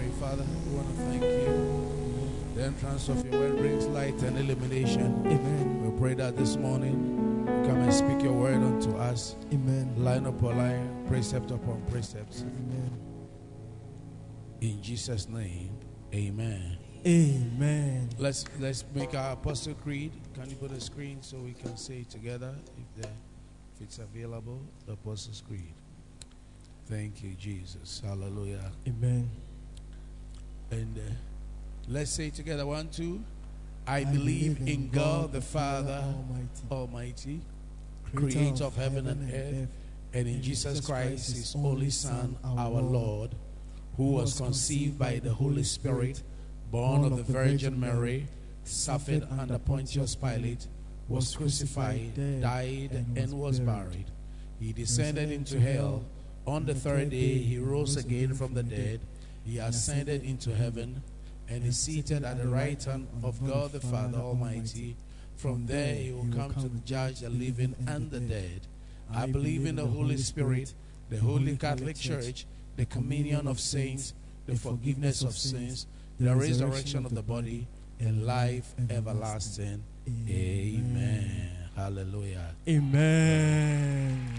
pray. Father, we want to thank you. The entrance of your word brings light and illumination. Amen. We pray that this morning you come and speak your word unto us. Amen. Line upon line, precept upon precepts. Amen. In Jesus' name, amen. Amen. Let's make our Apostle Creed. Can you put a screen so we can say it together if it's available? The Apostles' Creed. Thank you, Jesus. Hallelujah. Amen. And let's say it together. 1, 2. I believe in God the Father Almighty, creator of heaven and earth, and in Jesus Christ, his only Son, our Lord, who was conceived by the Holy Spirit, born of the Virgin Mary, suffered under Pontius Pilate, was crucified, died, and was buried. He descended into hell. On the third day, he rose again from the dead. He ascended into heaven and is seated at the right hand of God the Father Almighty. From there, he will come to judge the living and the dead. I believe in the Holy Spirit, the Holy Catholic Church, the communion of saints, the forgiveness of sins, the resurrection of the body, and life everlasting. Amen. Hallelujah. Amen.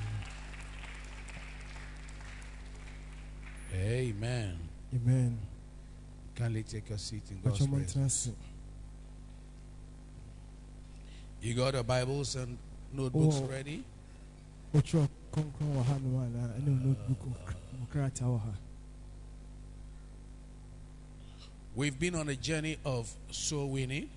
Amen. Amen. Kindly take a seat in God's presence. You got your Bibles and notebooks ready? We've been on a journey of soul winning.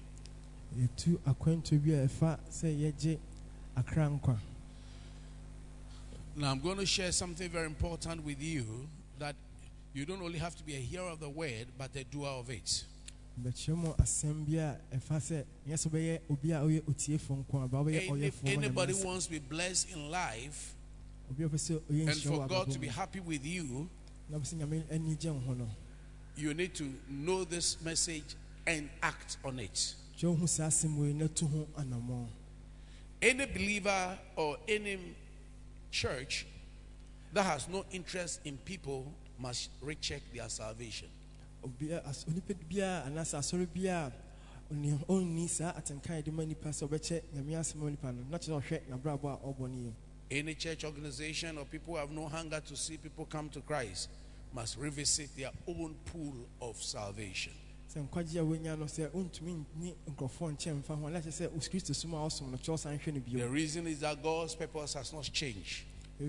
Now I'm going to share something very important with you, that you don't only have to be a hearer of the word, but a doer of it. Anybody wants to be blessed in life and for God to be happy with you, you need to know this message and act on it. Any believer or any church that has no interest in people must recheck their salvation. Any church organization or people who have no hunger to see people come to Christ must revisit their own pool of salvation. The reason is that God's purpose has not changed.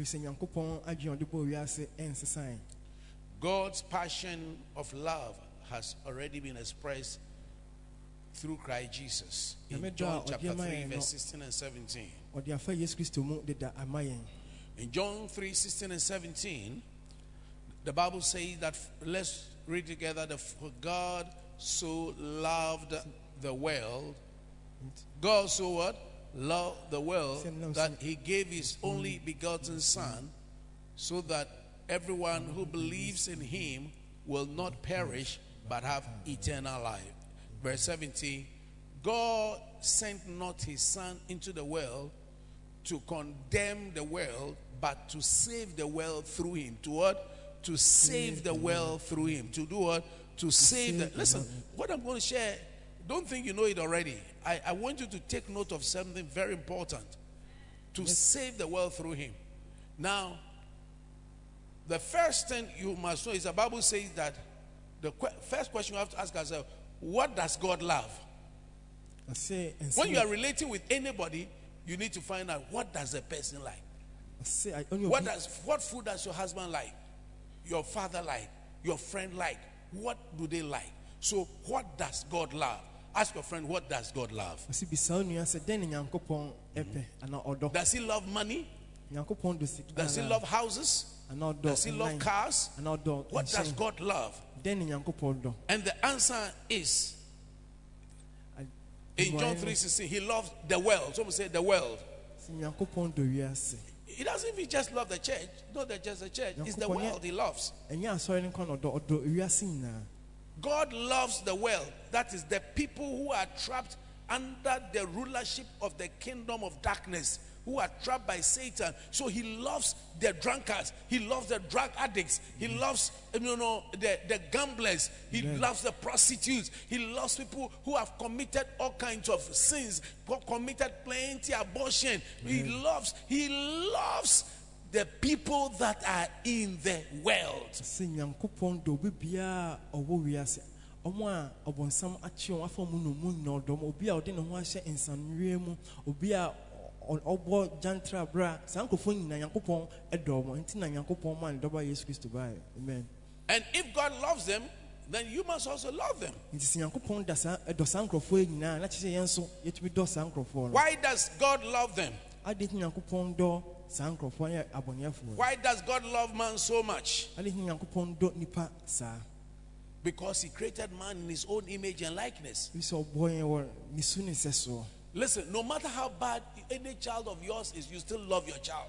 God's passion of love has already been expressed through Christ Jesus in John chapter 3 verse 16 and 17. In John 3, 16 and 17, the Bible says that, let's read together, that for God so loved the world. God so what? Loved the world that he gave his only begotten Son, so that everyone who believes in him will not perish but have eternal life. Verse 17, God sent not his Son into the world to condemn the world, but to save the world through him. To what? To save the world through him. To do what? To save the... Listen, what I'm going to share, don't think you know it already. I want you to take note of something very important. To save the world through him. Now, the first thing you must know is the Bible says that the first question you have to ask yourself, what does God love? When you are relating with anybody, you need to find out, what does a person like? What food does your husband like? Your father like? Your friend like? What do they like? So what does God love? Ask your friend, what does God love? Does he love money? Does he love houses? Does he love cars? What does God love? And the answer is, in John 3:16, he loves the world. Someone say the world. He doesn't even just love the church. Not just the church. It's the world he loves. God loves the world. That is the people who are trapped under the rulership of the kingdom of darkness. who are trapped by Satan. So he loves the drunkards, he loves the drug addicts, he loves the gamblers, he loves the prostitutes, he loves people who have committed all kinds of sins, who have committed plenty abortion. He loves the people that are in the world. Omwa obonsam achion afọ mu no mu nyodom obi a ode ne ho ahye insanwie mu obi a obo jantra bra sankofo nyina Yakobon edom nti na Yakobon man doba Jesus Christ by. Amen. And if God loves them, then you must also love them. Yakobon da do sankofo nyina na chese yenso yetumi do sankofo. Why does God love them? Ade Yakobon do sankofo ya abonyefo. Why does God love man so much? Ade Yakobon do nipa sa. Because he created man in his own image and likeness. Listen, no matter how bad any child of yours is, you still love your child.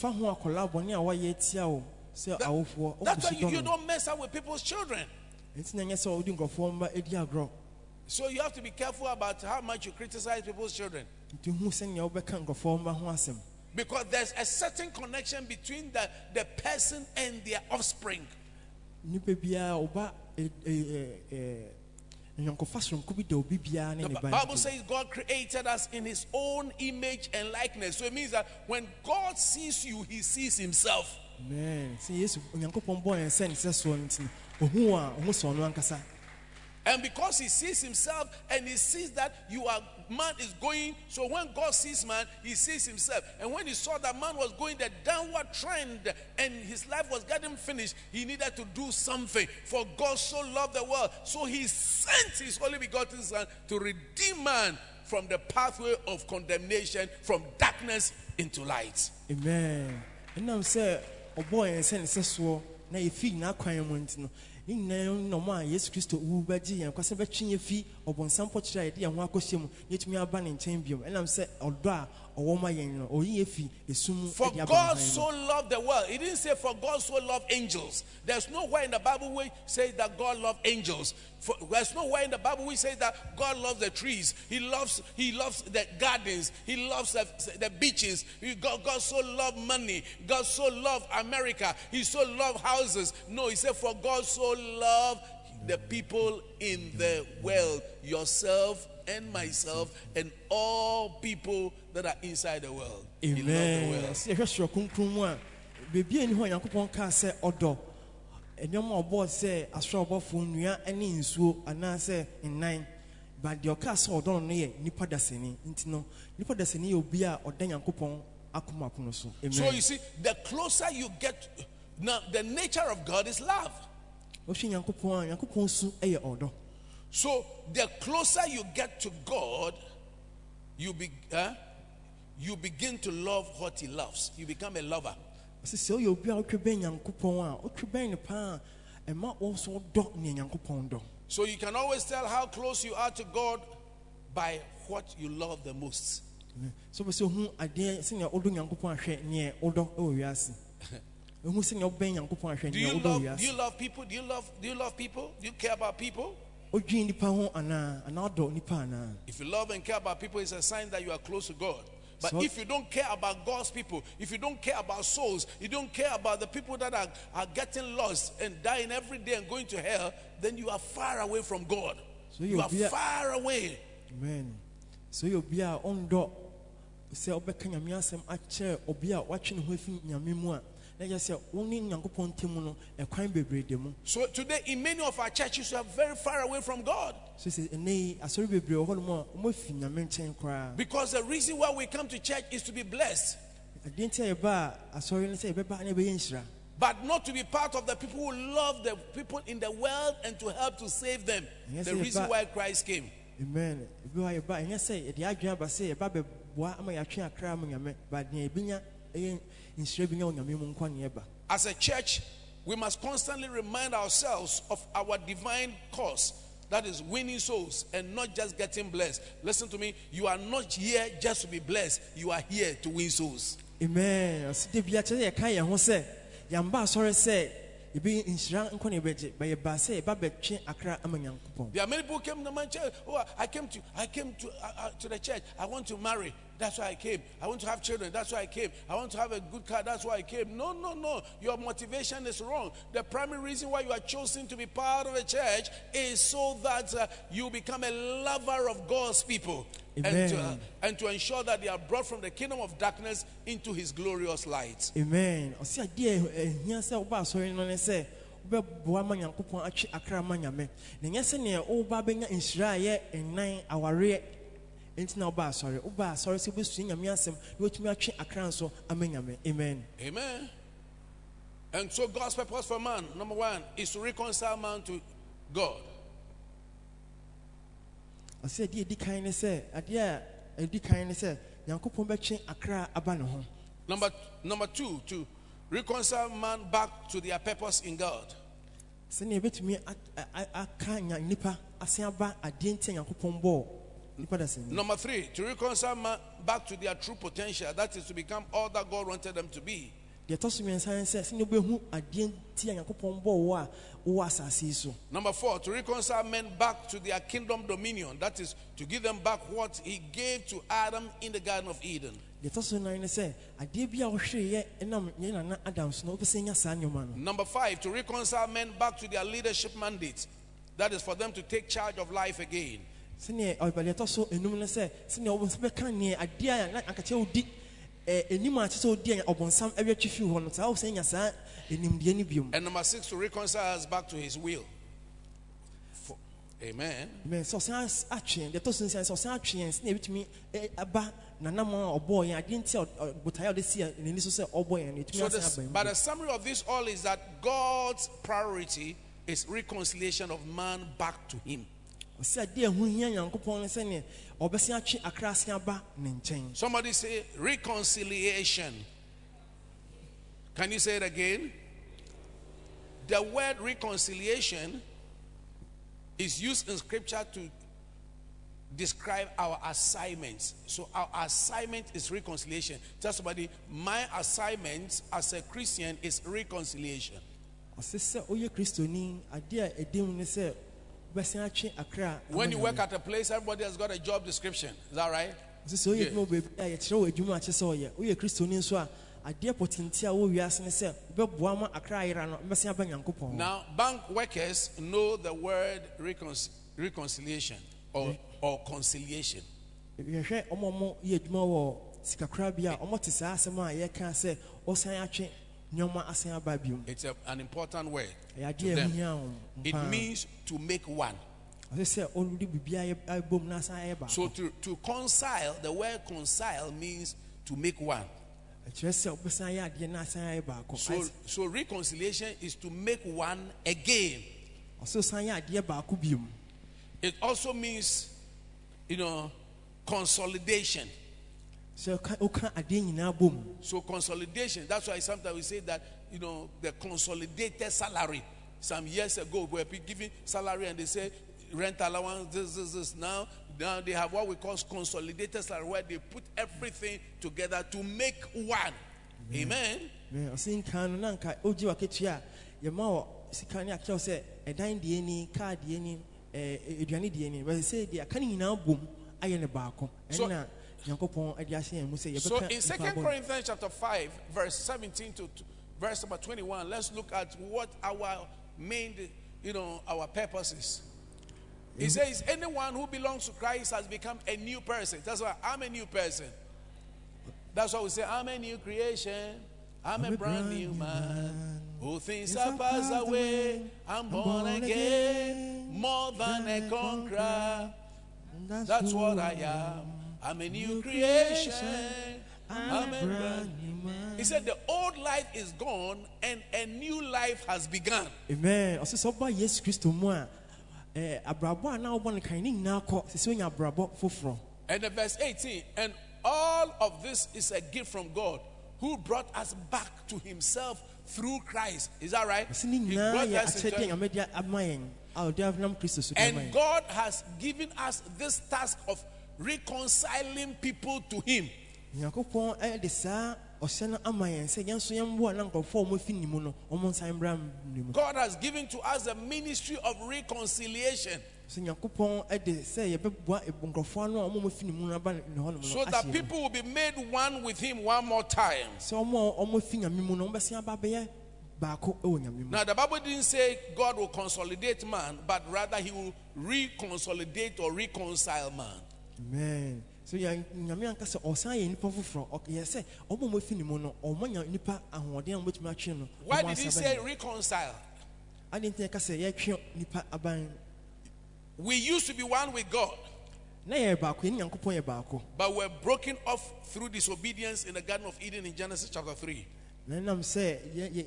That's why you don't mess up with people's children. So you have to be careful about how much you criticize people's children. Because there's a certain connection between the person and their offspring. The Bible says God created us in his own image and likeness. So it means that when God sees you, he sees himself. Amen. And because he sees himself and he sees that man is going, so when God sees man, he sees himself. And when he saw that man was going the downward trend and his life was getting finished, he needed to do something. For God so loved the world, so he sent his only begotten Son to redeem man from the pathway of condemnation, from darkness into light. Amen. And now say, oh boy, and send so now you feel now crying. No man, yes, Christo, Ubaji, and Quasabachin fee, or one some potch idea, and Wakoshim, yet me a banning champion, and I'm said, or dra, or woman, or ye fee, is soon. For God so loved the world. He didn't say, for God so loved angels. There's nowhere in the Bible where it says that God loved angels. There's nowhere in the Bible where it says that God loves the trees. He loves the gardens. He loves the beaches. God so loved money. God so loved America. He so loved houses. No, he said, for God so loved the people in the world, yourself and myself and all people that are inside the world. Amen. And your more board say, a straw of Funia and in so, and I say in 9. But your castle don't near Nipadasini, Intino, Nipadasini, Obia, or Daniel Coupon, Akumapunoso. So you see, the closer you get, now the nature of God is love. So the closer you get to God, you begin to love what he loves. You become a lover. So you can always tell how close you are to God by what you love the most. So who I dare sing your old young coupon near Odo Oyasi. Do you love people? Do you love people? Do you care about people? If you love and care about people, it's a sign that you are close to God. But if you don't care about God's people, if you don't care about souls, you don't care about the people that are getting lost and dying every day and going to hell, then you are far away from God. So you are far away. Amen. So you'll be our own door. Say, Obekanyamiasem, a chair, or be out watching within Yamimua. So today in many of our churches we are very far away from God. Because the reason why we come to church is to be blessed, but not to be part of the people who love the people in the world and to help to save them. The reason why Christ came. Amen. As a church, we must constantly remind ourselves of our divine cause, that is winning souls and not just getting blessed. Listen to me, you are not here just to be blessed, you are here to win souls. Amen. ebi nhyira nkɔ ne bɛgye bɛyɛ ba sɛ eba bɛtwe akra ama Nyankopɔn. There are many people who came to my church. Oh, I came to the church. I want to marry. That's why I came. I want to have children. That's why I came. I want to have a good car. That's why I came. No. Your motivation is wrong. The primary reason why you are chosen to be part of a church is so that you become a lover of God's people. Amen. And to ensure that they are brought from the kingdom of darkness into his glorious light. Amen. Ɔsi adeɛ ehia sɛ ɔba asɔre no ne sɛ ɔbɛboa ma Nyankopɔn atwe akra ama Nyame. Na nyɛ sɛ nea ɔba bɛnya nhyira a ɛyɛ nnan awareɛ enti na ɔba asɔre sɛ ɔbɛsua Nyame asɛm na ɔtumi atwe akra nso ama Nyame. Amen. Amen. And so God's purpose for man, number one, is to reconcile man to God. Ɔsi adeɛ edi kan ne sɛ adeɛ a edi kan ne sɛ Nyankopɔn bɛtwe akra aba ne ho. Number two, to reconcile man back to their purpose in God. Sɛnea ebɛtumi aka nipa asen aba adeɛ nti Nyankopɔn bɔɔ nipa da sɛn. Number three, to reconcile man back to their true potential, that is to become all that God wanted them to be. Deɛ ɛtɔ so mmiɛnsa ne sɛ sɛnea ɔbɛhu adeɛ nti Nyankopɔn bɔɔ wo a wowɔ asase yi so. Number four, to reconcile men back to their kingdom dominion, that is to give them back what he gave to Adam in the Garden of Eden. Deɛ ɛtɔ so nan ne sɛ adeɛ bi a ɔhwɛeɛ ɛnam yɛn nana Adam so na ɔbɛsɛ nya saa nneɛma no. Number five, to reconcile men back to their leadership mandate, that is for them to take charge of life again. Sɛnea ɔbɛdeɛ ɛtɔ so enum ne sɛ sɛnea ɔbɛka nea adeɛ a na ankakyɛ odi enim a kyerɛ odi a ɔbɔnsam ɛbɛtwe fi hɔ no saa ɔsɛ nya saa enimdeɛ ne biom. And number six, to reconcile us back to his will. Amen. Amen. So ɔsɛ atwe deɛ ɛtɔ so nsia sɛ ɔsɛ atwe yɛn sɛnea ebitumi aba nanam a ɔbɔɔ yɛn adeɛ nti a botaeɛ a ɔde si n'ani so sɛ ɔbɔ yɛn no etumi asan aba yɛn. But the summary of this all is that God's priority is reconciliation of man back to him. Ɔsɛ adeɛ ɛho hia Nyankopɔn ne sɛnea ɔbɛsɛ atwe akra asan aba ne nkyɛn. Somebody say reconciliation. Can you say it again? The word reconciliation is used in scripture to describe our assignments. So our assignment is reconciliation. Tell somebody, my assignment as a Christian is reconciliation. Ɔsɛ sɛ ɔyɛ Kristoni adeɛ a ɛdim ne sɛ ɔbɛsɛ atwe akra. When you work at a place, everybody has got a job description. Is that right? Ɔsɛ sɛ ɔyɛ adwuma baabi a yɛkyerɛ wɔ adwuma akyɛ sɛ ɔyɛ Kristoni nso a adeɛ pɔtenti a wɔ wiase ne sɛ ɔbɛboa ma akra ayera no ɔbɛsɛ aba Nyankopɔn. Now, bank workers know the word reconciliation or conciliation. Yɛhwɛ ɔmo yɛ adwuma wɔ sikakorabea a ɔmo te saa asɛm a yɛka sɛ ɔsan atwe nneɛma asan aba biom. It's an important word. Ɛyɛ To adeɛ a them. ɛho hia wɔn. It means to make one. Ɔsɛ sɛ ɔludi biribiara abom na asan ayɛ baako. So to concile, the word concile means to make one. Ɛkyerɛ sɛ ɔbɛsan ayɛ adeɛ na asan ayɛ baako. So reconciliation is to make one again. Ɔsɛ ɔsan ayɛ adeɛ baako biom. It also means, consolidation. Sɛ ɔka adeɛ nyinaa bom. So consolidation, that's why sometimes we say that, the consolidated salary. Some years ago, we were giving salary and they say rent allowance, this. Now they have what we call consolidated salary, where they put everything together to make one. Amen. Ɔsɛ nka no na nka ɔgye waketua yɛma wɔ sika ne akyerɛw sɛ ɛdan deɛ ni kaa deɛ ni aduane deɛ ni bɛsɛ sɛ deɛ aka ne nyinaa bom ayɛ ne baako ɛna Nyankopɔn ade ahyɛ yɛn mu sɛ So yɛbɛka. in 2 Corinthians chapter 5, verse 17 to verse number 21, let's look at what our main, our purpose is. He says, anyone who belongs to Christ has become a new person. That's why I'm a new person. That's why we say, I'm a new creation. I'm a brand new man. All things have passed away. I'm born again. More than a conqueror. That's what I am. I'm a new creation. I'm a brand new man. He said the old life is gone and a new life has begun. Amen. Ɔsɛ sɛ ɔba Yesu Kristo mu a abrabɔ a na ɔbɔ no kan ne nyinaa kɔ sɛ sɛ ɔnya abrabɔ foforɔ. And the verse 18, and all of this is a gift from God, who brought us back to himself through Christ. Is that right? He brought us into, and God has given us this task of reconciling people to him. Nyankopɔn de saa ɔhyɛ no ama yɛn sɛ yɛn nso yɛmboa na nkurɔfoɔ a wɔfi ne mu no wɔn nsan mbra ne mu. God has given to us the ministry of reconciliation. So Nyankopɔn ɛde sɛ yɛbɛboa nkurɔfoɔ ano a wɔn fi ne mu no aba ne hɔ nom no. So that people will be made one with him one more time. So wɔn fi nyame mu no wɔn bɛsi aba bɛyɛ baako ɛwɔ nyame mu. Now the Bible didn't say God will consolidate man, but rather he will reconsolidate or reconcile man. Amen. So nyame anka sɛ ɔsan yɛ nipa foforɔ ɔyɛ sɛ ɔmo fi ne mu no ɔmo nya nipa ahoɔden a wɔn betumi atwe no. Why did he say reconcile? I didn't think I said yɛtwe nipa aban. We used to be one with God, Na yɛ baako yɛn Nyankopɔn yɛ baako. but we're broken off through disobedience in the Garden of Eden in Genesis chapter 3. Na nam sɛ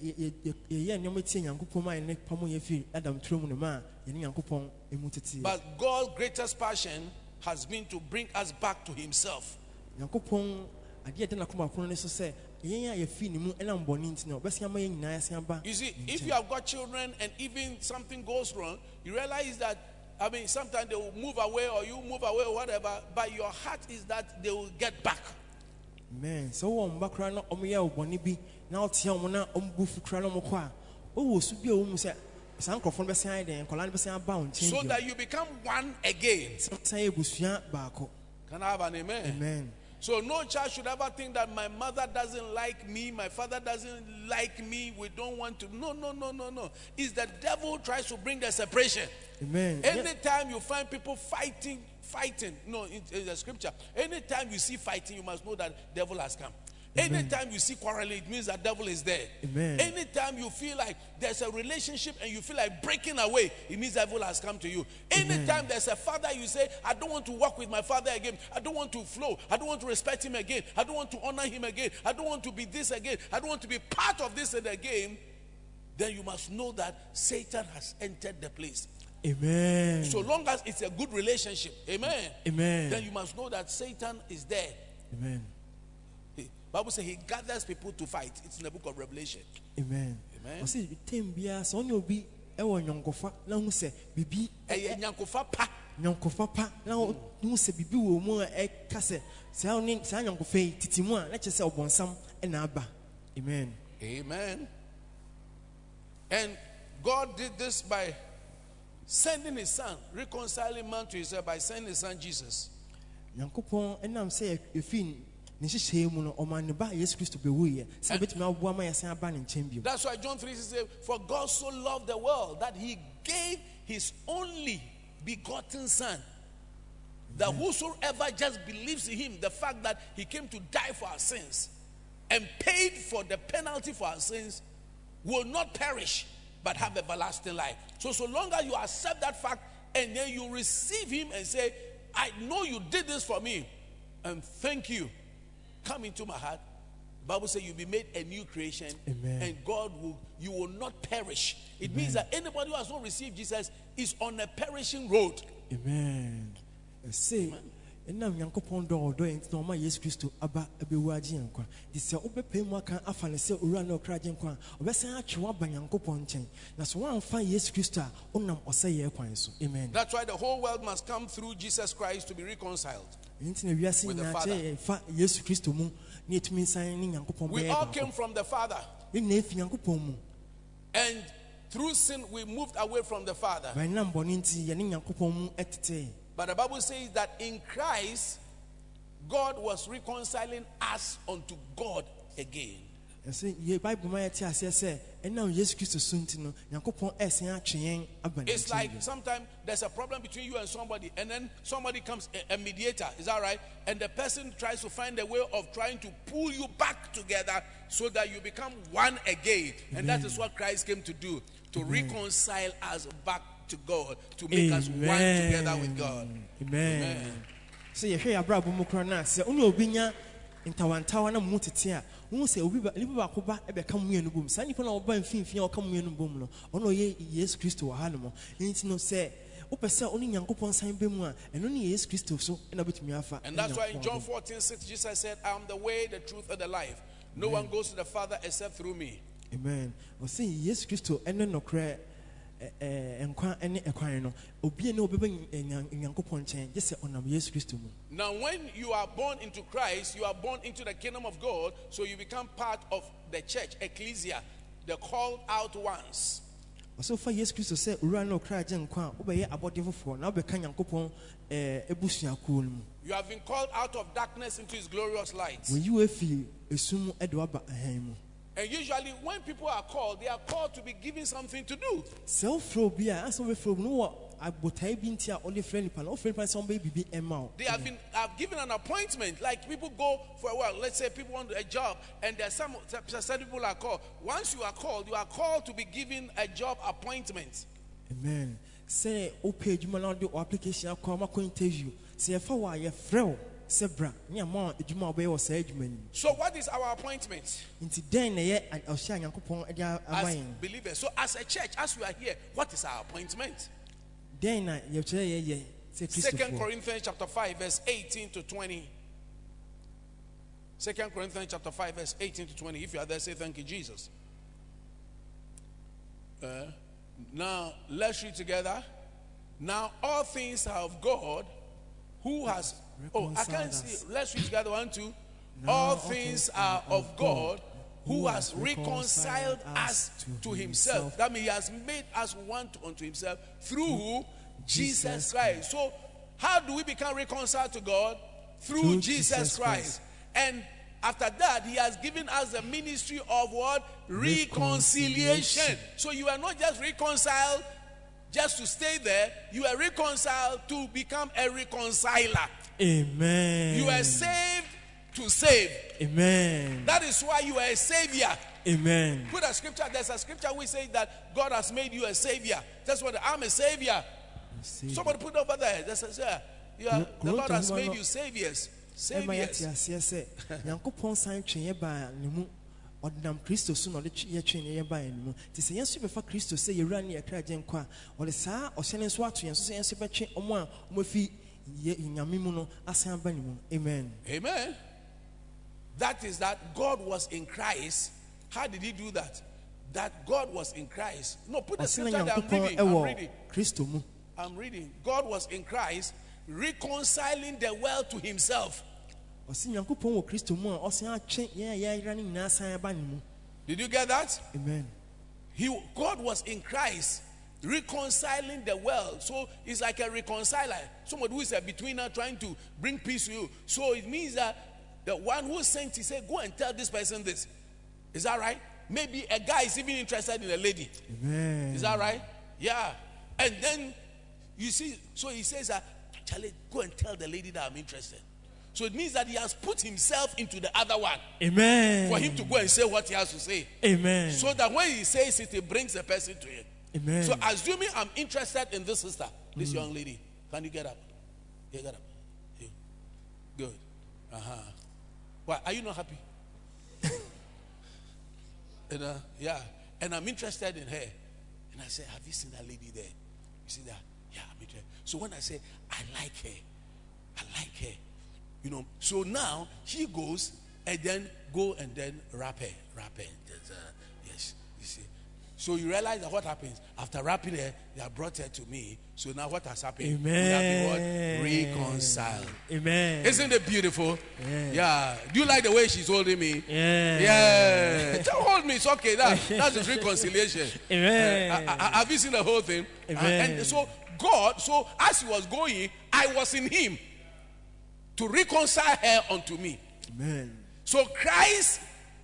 yɛ nneɛma tie Nyankopɔn ma yɛn pamo yɛ fi Adam turo mu no ma yɛn Nyankopɔn emu tete. But God's greatest passion has been to bring us back to himself. Nyankopɔn adeɛ ɛda n'akoma pono ne so sɛ yɛn a yɛfi ne mu ɛnam bɔne nti na ɔbɛsi ama yɛn nyinaa yɛsi aba. You see, if you have got children and even something goes wrong, you realize that, sometimes they will move away or you move away or whatever, but your heart is that they will get back. Amen. So wɔn mba koraa na wɔn yɛ bɔne bi na ɔtea wɔn na wɔn bu fu koraa na wɔn kɔ a ɔwɔ su bi a wɔn mu sɛ saa nkurɔfoɔ no bɛsi ayɛ dɛn nkɔla no bɛsi aba wɔn nkyɛn So bio. that you become one again. San yɛ busua baako. Can I have an amen? Amen. So no child should ever think that my mother doesn't like me, my father doesn't like me, we don't want to. No. It's the devil tries to bring the separation. Amen. Anytime you find people fighting, no, in the scripture, anytime you see fighting, you must know that devil has come. Anytime you see quarreling, it means that devil is there. Amen. Anytime you feel like there's a relationship and you feel like breaking away, it means devil has come to you. Anytime there's a father, you say, I don't want to walk with my father again. I don't want to flow. I don't want to respect him again. I don't want to honor him again. I don't want to be this again. I don't want to be part of this and again. Then you must know that Satan has entered the place. Amen. So long as it's a good relationship, amen. Amen. Then you must know that Satan is there. Amen. Bible says he gathers people to fight. It's in the book of Revelation. Amen. Amen. Ɔsi tem bia sɛ ɔnyɛ obi ɛwɔ nyɔnkofa na hu sɛ bibi Nyankofa pa. nyɔnkofa pa na hu sɛ bibi wɔ mu a ɛka sɛ saa nyɔnkofa yi titi mu a na kyerɛ sɛ ɔbɔnsam ɛna aba. Amen. Amen. And God did this by sending his son, reconciling man to himself by sending his son Jesus. Nyankopɔn ɛnam sɛ efi ne hyehyɛ mu no ɔman ne ba Yesu Kristo bɛwuiɛ sɛ betumi aboa ma yɛsan aba ne nkyɛn bio. That's why John 3 says, for God so loved the world that he gave his only begotten son, that whosoever just believes in him, the fact that he came to die for our sins and paid for the penalty for our sins, will not perish but have everlasting life. So long as you accept that fact and then you receive him and say, I know you did this for me and thank you, come into my heart. The Bible says you'll be made a new creation. Amen. And you will not perish. It means that anybody who has not received Jesus is on a perishing road. Amen. Say, ɛnam Nyankopɔn dɔ ɔdɔ yɛn nti na ɔma Yesu Kristo aba abɛwu agye yɛn nkwa. Nti sɛ wobɛpɛ mu aka afa ne sɛ owura na ɔkra agye nkwa a ɔbɛsan atwe waba Nyankopɔn nkyɛn. Na so woamfa Yesu Kristo a wonam ɔsɛeɛ kwan so. Amen. That's why the whole world must come through Jesus Christ to be reconciled. Nti na wiase nyinaa kyɛ yɛfa Yesu Kristo mu na yɛtumi nsan ne Nyankopɔn bɛyɛ baako. We all came from the Father. Yɛn nyinaa fi Nyankopɔn mu. And through sin we moved away from the Father. Bɛnam bɔne nti yɛne Nyankopɔn mu ɛtetee. But the Bible says that in Christ, God was reconciling us unto God again. Bible ma yɛte aseɛ sɛ ɛnam Yesu Kristo so nti no Nyankopɔn ɛsen atwe yɛn aba ne nkyɛn. It's like sometimes there's a problem between you and somebody, and then somebody comes, a mediator, is that right? And the person tries to find a way of trying to pull you back together so that you become one again. And that is what Christ came to do, to reconcile us back to God, to make us one together with God. Amen. So you hear Abraham Mukrana say, "Only obinya intawantawa na mu tete a, wo say obi ba ko ba e be ka mu yenu bom. Sa nipa na oba mfimfin o ka mu yenu bom no. Ono ye Yesu Kristo wa ha no mo. Nti no say, opese oni Nyankopon san be mu a, eno ne Yesu Kristo so na betumi afa. And that's why in John 14:6 Jesus said, I am the way, the truth and the life. No one goes to the Father except through me. Amen. O say Yesu Kristo eno no kra nkwa ne ekwan no obi ne obeba nyankopɔn nkyɛn gye sɛ ɔnam Yesu Kristo mu. Now when you are born into Christ, you are born into the kingdom of God, so you become part of the church, ecclesia, the called out ones. Ɔsɛ fa Yesu Kristo sɛ owura na ɔkra agye nkwa a wobɛyɛ abɔde foforɔ na wobɛka nyankopɔn ebusuakuo no mu. You have been called out of darkness into his glorious light. Wɔyi wo afi esum de waba ahan mu. And usually when people are called, they are called to be given something to do. Sɛ wofrɛ obi a asɛ wofrɛ no wɔ abotae bi nti a ɔde frɛ nipa na wofrɛ nipa sɛ ɔmbɛyɛ biribi ɛma wo. They have given an appointment. Like people go for a while. Let's say people want a job, and there's some people are called. Once you are called to be given a job appointment. Amen. Sɛ wopɛ adwuma na wode application akɔ amakɔ interview sɛ yɛfa wɔ a yɛfrɛ wo sɛ bra ne ama adwuma a wobɛyɛ wɔ saa adwuma no mu. So what is our appointment? Nti dɛn na yɛ ɔhyɛ a Nyankopɔn de ama As yɛn. believers. So as a church, as we are here, what is our appointment? Dɛn na yɛkyerɛ yɛyɛ sɛ 2 Kristofoɔ. Corinthians chapter 5 verse 18 to 20. 2 Corinthians chapter 5 verse 18 to 20. If you are there, say thank you, Jesus. Now let's read together. Now all things are of God, who has I can't see. Let's read together. 1, 2. All things are of God, who has reconciled us to himself. That means he has made us one unto himself through Jesus Christ. So how do we become reconciled to God? Through Jesus Christ. And after that, he has given us the ministry of what? Reconciliation. So you are not just reconciled just to stay there. You are reconciled to become a reconciler. Amen. You are saved to save. Amen. That is why you are a savior. Amen. Put a scripture. There's a scripture we say that God has made you a savior. That's what I'm a savior. Somebody put over there. That's a, yeah, the Lord has made you saviors. Saviors. Nyankopɔn san twe yɛ ba ne mu ɔdam Kristo so na ɔde yɛ twe ne yɛ ba ne mu te sɛ yɛn so bɛfa Kristo sɛ yɛwura ne yɛkra agye nkwa ɔde saa ɔhyɛ ne nso ato yɛn so sɛ yɛn so bɛtwe ɔmo a ɔmo afi nyame mu no asan ba ne mu. Amen. Amen. That is that God was in Christ. How did he do that? That God was in Christ. No, put the scripture that I'm reading. God was in Christ, reconciling the world to himself. Did you get that? Amen. God was in Christ, reconciling the world. So it's like a reconciler, somebody who is a betweener trying to bring peace to you. So it means that the one who sent, he said, go and tell this person this. Is that right? Maybe a guy is even interested in a lady. Amen. Is that right? Yeah. And then you see, so he says that, Charlie, go and tell the lady that I'm interested. So it means that he has put himself into the other one. Amen. For him to go and say what he has to say. Amen. So that when he says it, it brings the person to him. Amen. So assuming I'm interested in this sister, this young lady, can you get up? Yeah, get up. Yeah. Good. Why are you not happy? And yeah, and I'm interested in her. And I say, have you seen that lady there? You see that? Yeah, I'm interested. So when I say I like her, you know. So now he goes and then go and then wrap her. Yes, you see. So you realize that what happens after wrapping her, they have brought her to me. So now what has happened? Amen. We have been what? Reconciled. Amen. Isn't it beautiful? Yeah. Yeah. Do you like the way she's holding me? Yeah. Yeah. Don't hold me. It's okay. That's reconciliation. Amen. Have you seen the whole thing? Amen. And so God, so as he was going, I was in him to reconcile her unto me. Amen. So Christ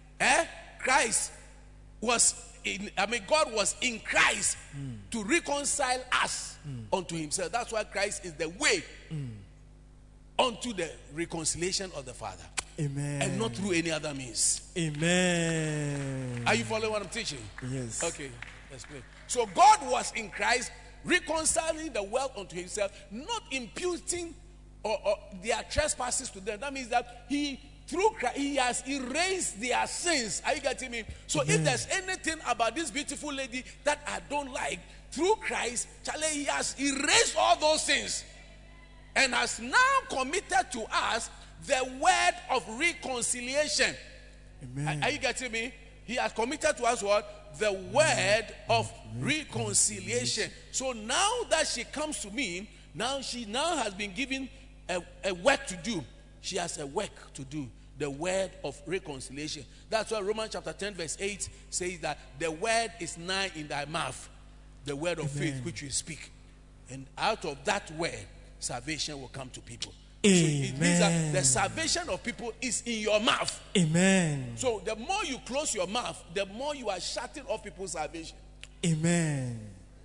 was God was in Christ to reconcile us unto himself. That's why Christ is the way unto the reconciliation of the Father. Amen. And not through any other means. Amen. Are you following what I'm teaching? Yes. Okay, let's play. So God was in Christ reconciling the world unto himself, not imputing or their trespasses to them. That means that through Christ, he has erased their sins. Are you getting me? So if there's anything about this beautiful lady that I don't like, through Christ, Charlie, he has erased all those sins and has now committed to us the word of reconciliation. Amen. Are you getting me? He has committed to us what? the word of reconciliation. So now that she comes to me, she has been given a work to do. She has a work to do. The word of reconciliation. That's why Romans chapter 10 verse 8 says that the word is nigh in thy mouth, the word of faith which you speak. And out of that word, salvation will come to people. Amen. So it means that the salvation of people is in your mouth. Amen. So the more you close your mouth, the more you are shutting off people's salvation. Amen.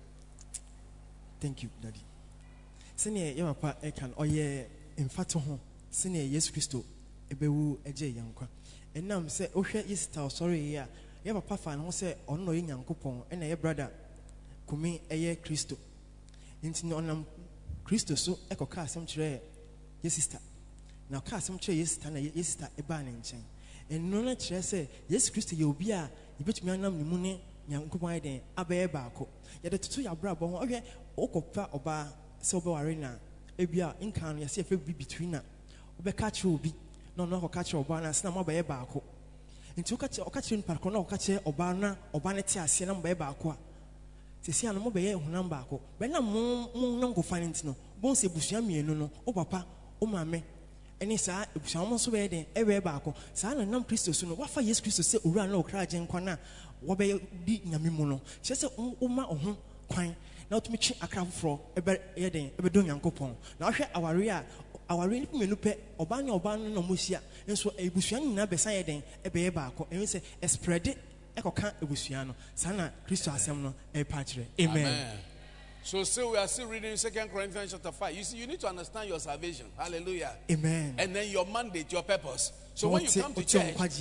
Thank you, Daddy. Senior Yamapa Ekan Oye Infatoho, Senior Yes Christo, Ebewu Eje Yankwa. And now say, Osha Easter, sorry, ya Yamapa fan who say, on no Yankupon, and a brother Kumi Eye Christo. Intinonam Christo so Echo Casam Tre, yes, sister. Now Casam Tre, yes, Tana, yes, sister, a banning chain. And no let say, yes, Christo, you'll be a, you bet me on the money, Yankupon, Abe Bako. Yet the two ya brabo, okay, Okopa Oba. Sober arena, Ebia, Incan, yes, if it be between her. Obe catch will be no catch or banner, snam by a barco. Into catch or catching Parcono, catch or banner or bannetia, Sienam by Barqua. Tessian Mobile, Hunambaco, Benna Moon go find no, Bonse Bushami, no, O papa, O mame. And it's a almost ready, every barco. Sana non Christos, no, what for yes Christos say, Urano, Krajan Quana, Wabe di Namimono. She said, Uma or home, quine. Now to me, a crowd for a bedon Yankopon. Now, our real menupe, Obana no Musia, and so a Bushian beside them, a bearco, and we say, a spread it, Echo can't a Bushiano, Sana, Christo Asemno, a patri. Amen. So still we are still reading 2 Corinthians chapter 5. You see, you need to understand your salvation. Hallelujah. Amen. And then your mandate, your purpose. So when you come to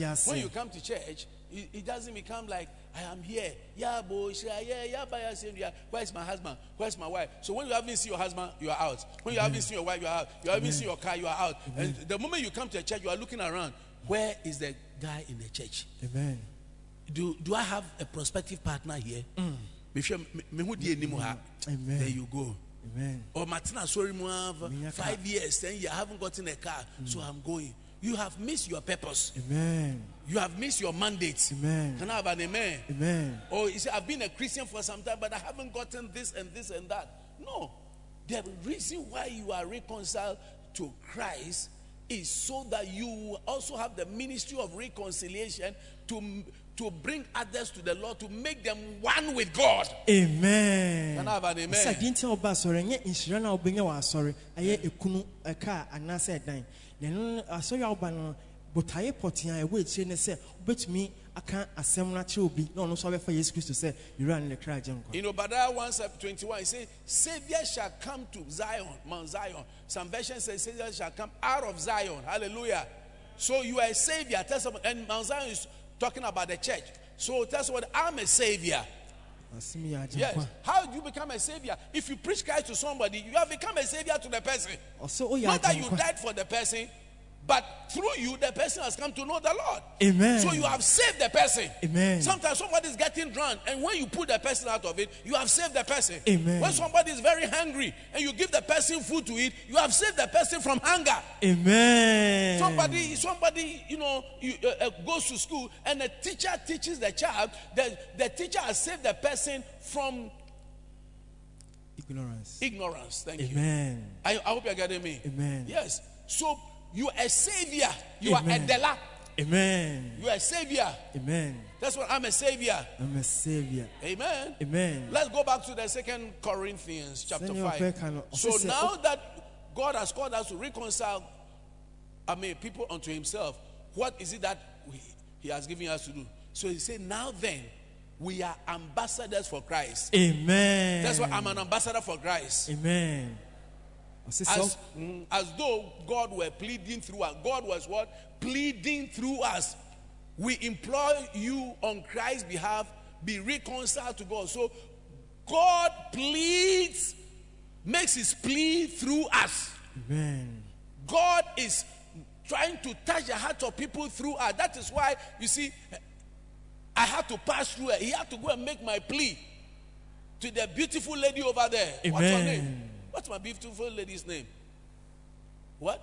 church, it doesn't become like, I am here. Yeah, boy, yeah, where's my husband? Where's my wife? So when you haven't seen your husband, you are out. When you haven't seen your wife, you are out. You haven't seen your car, you are out. And the moment you come to a church, you are looking around. Where is the guy in the church? Amen. Do I have a prospective partner here? Amen. There you go. Amen. Or Martina, sorry, 5 years, then you haven't gotten a car, so I'm going. You have missed your purpose. Amen. You have missed your mandate. Amen. Can I have an amen? Amen. Or you say, I've been a Christian for some time, but I haven't gotten this and this and that. No. The reason why you are reconciled to Christ is so that you also have the ministry of reconciliation to bring others to the Lord, to make them one with God. Amen. Can I have an amen? I didn't tell about sorry, insurance I'll bring you sorry. I hear a kunu a car and I said dine. Then I saw your ban, but I put in a way to say, but me, I can't assemble to be no sorry for Jesus Christ to say, you run in the crowd. You know, but that 1:21, it says, Savior shall come to Zion, Mount Zion. Some versions say, Savior shall come out of Zion. Hallelujah. So you are a Savior. And Mount Zion is talking about the church. So tell us what, I'm a Savior. Yes. How do you become a Savior? If you preach Christ to somebody, you have become a Savior to the person. Not that you died for the person, but through you, the person has come to know the Lord. Amen. So you have saved the person. Amen. Sometimes somebody is getting drowned, and when you put the person out of it, you have saved the person. Amen. When somebody is very hungry, and you give the person food to eat, you have saved the person from hunger. Amen. Somebody, goes to school, and the teacher teaches the child. The teacher has saved the person from ignorance. Thank you. Amen. I hope you're getting me. Amen. Yes. So you are a Savior. You are a Dela. Amen. You are a Savior. Amen. That's what I'm a Savior. I'm a Savior. Amen. Amen. Let's go back to the 2 Corinthians chapter 5. So now that God has called us to reconcile, people unto himself, what is it that he has given us to do? So he said, now then, we are ambassadors for Christ. Amen. That's why I'm an ambassador for Christ. Amen. As though God were pleading through us. God was what? Pleading through us. We implore you on Christ's behalf, be reconciled to God. So God pleads, makes his plea through us. Amen. God is trying to touch the hearts of people through us. That is why, you see, I had to pass through it. He had to go and make my plea to the beautiful lady over there. Amen. What's her name? What's my beautiful lady's name? What?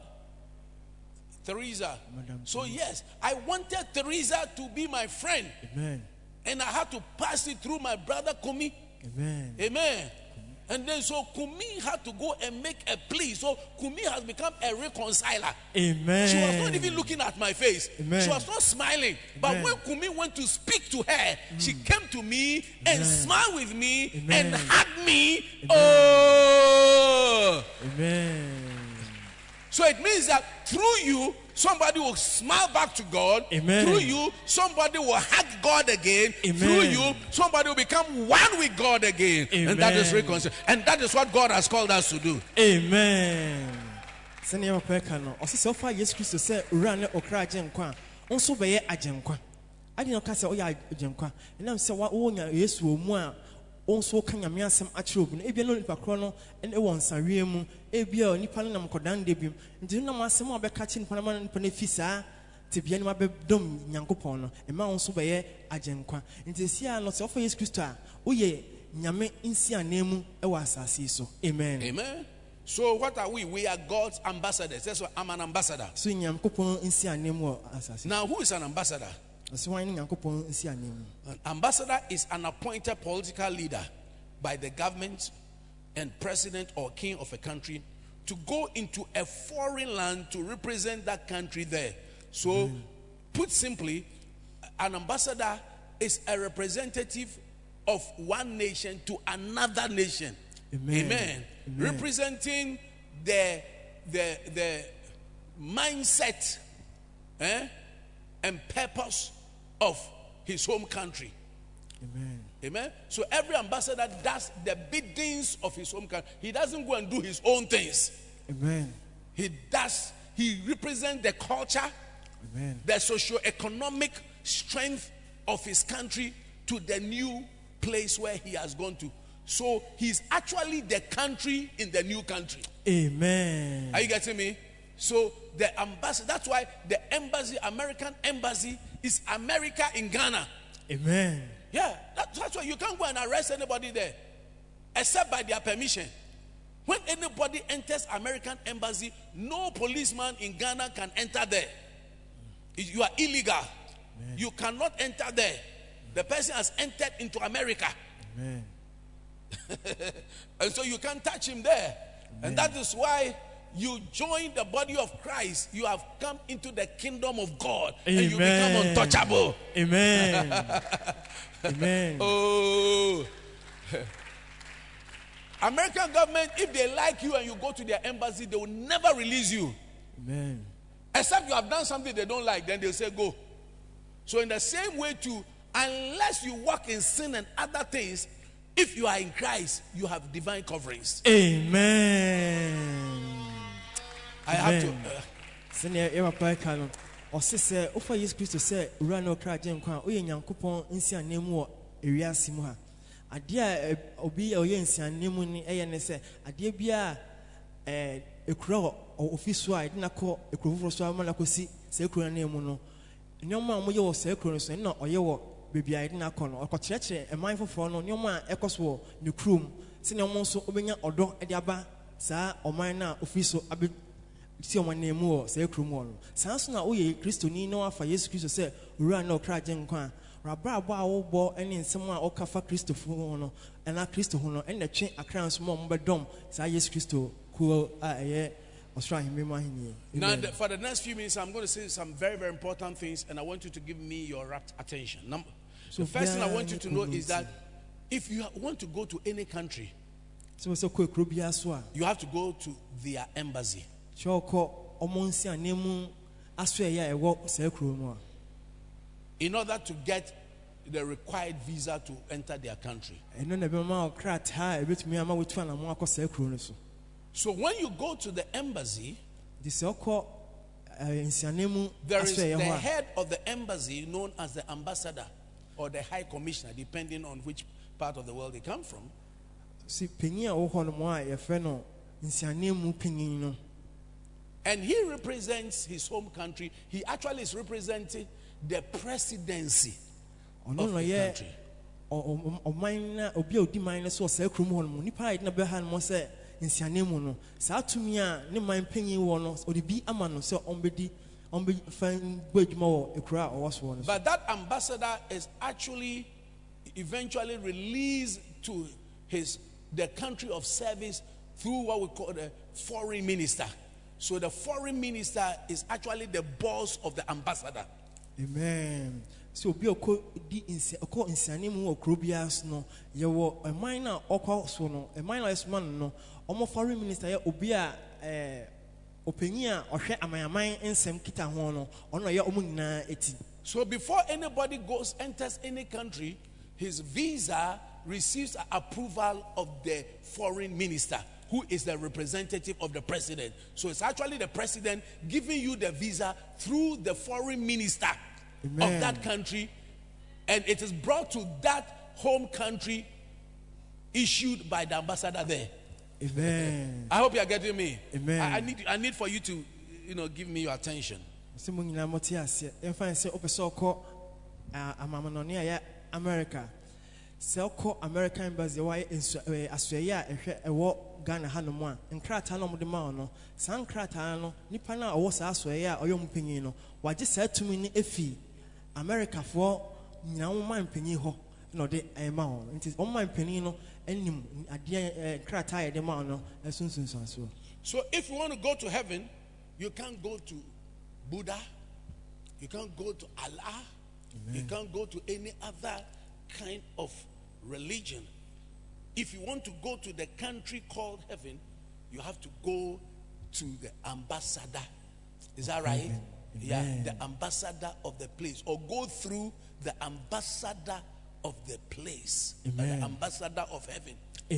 Teresa. Madam so Teresa. Yes, I wanted Teresa to be my friend. Amen. And I had to pass it through my brother Kumi. Amen. Amen. And then so Kumi had to go and make a plea. So Kumi has become a reconciler. Amen. She was not even looking at my face. Amen. She was not smiling. But Amen. when Kumi went to speak to her, she came to me and smiled with me Amen. and hugged me. Amen. Oh. Amen. So it means that through you, somebody will smile back to God. Amen. Through you, somebody will hug God again. Amen. Through you, somebody will become one with God again. Amen. And that is reconciliation. And that is what God has called us to do. Amen. Sani ya peka no. Osi se ofa Yesu Kristo se ura ne okra agenkwa. Onso beye agenkwa. Adi no ka se oya agenkwa. Enam se wa wonya Yesu omu a onso ka nyame asem akire obi no. Ebia no nipa kro no ene won sanwe mu. Ebia nipa no nam kodan de bim. Nti nam asem a beka chi nipa na nipa na fisa. Te bia ni ma be dom Nyankopon no. Ema onso beye agenkwa. Nti sia no se ofa Yesu Kristo a oye nyame nsi anemu e wa asase so. Amen. Amen. So what are we? We are God's ambassadors. That's why I'm an ambassador. So Nyankopon nsi anemu asase. Now who is an ambassador? So why Nyankopon nsi anemu? An ambassador is an appointed political leader by the government and president or king of a country to go into a foreign land to represent that country there. So put simply, an ambassador is a representative of one nation to another nation. Amen. Amen. Amen. Representing the mindset and purpose of his home country. Amen. Amen. So every ambassador does the biddings of his home country. He doesn't go and do his own things. Amen. He represents the culture, Amen. the socio-economic strength of his country to the new place where he has gone to. So he's actually the country in the new country. Amen. Are you getting me? So the ambassador, that's why the embassy, American embassy, is America in Ghana. Amen. Yeah, that's why you can't go and arrest anybody there except by their permission. When anybody enters American embassy, no policeman in Ghana can enter there. You are illegal. Amen. You cannot enter there. The person has entered into America. Amen. And so you can't touch him there. Amen. And that is why you join the body of Christ. You have come into the kingdom of God. Amen. And you become untouchable. Amen. Amen. Oh. American government, if they like you and you go to their embassy, they will never release you. Amen. Except you have done something they don't like, then they'll say go. So in the same way too, unless you walk in sin and other things, if you are in Christ, you have divine coverings. Amen. I have to. Senior Eva Paikano, or sister, offer Jesus Christ to say, Rano Krajan Kwan, Oye Yankupon, Insia Nemo, Area Simua. A dear Obi Oyensia Nemuni, ANS, a dear Bia, a crow or office wide, Nako, a crow for Swamanakosi, Secret Nemono. No man will say, Cronos, not or your baby, I didn't call or church, a mindful for no man, echoes war, new croom, senior Monso, Obina or Don Ediaba, Sa or Mina, official, Abit. See my name more, say Crumon. Sansona, oh, ye, Christo, Nino, for Jesus Christ, say, run no cry, Jenqua. Rabba, bo, and in someone or Cafa Christopher, and a Christo, and the chain a crown small, but dumb, say yes, Christo, who I was trying to remind you. Now, for the next few minutes, I'm going to say some very, very important things, and I want you to give me your rapt attention. The first thing I want you to know is that if you want to go to any country, so quick, you have to go to their embassy. In order to get the required visa to enter their country. So when you go to the embassy, there is the head of the embassy known as the ambassador or the high commissioner, depending on which part of the world they come from. And he represents his home country. He actually is representing the presidency of the country. But that ambassador is actually eventually released to the country of service through what we call the foreign minister. So the foreign minister is actually the boss of the ambassador. Amen. So be oko di oko insane mu okrobias no ye wo a minor oko so no a minor man no omo foreign minister ye obi a opanyi a ohwe amayaman ensem kita ho no ono ye omo nyina eti. So before anybody enters any country, his visa receives approval of the foreign minister, who is the representative of the president. So it's actually the president giving you the visa through the foreign minister of that country, and it is brought to that home country, issued by the ambassador there. Amen. I hope you are getting me. Amen. I need for you to, give me your attention. America. Selko American embassy why Australia ewo Ghana hanomwa nkrata no mode ma no san nkrata no nipa na owo sa Australia oyo mpanyin no waje sa tumi ni efi America for nyawo man mpanyin ho no de ema ho nti o man mpanyin no enim ade nkrata ye de ma no esunsun so. So if you want to go to heaven, you can't go to Buddha, you can't go to Allah, you can't go to any other kind of religion. If you want to go to the country called heaven, you have to go to the ambassador. Is that right? Amen. Yeah, the ambassador of the place, or go through the ambassador of the place, the ambassador of heaven.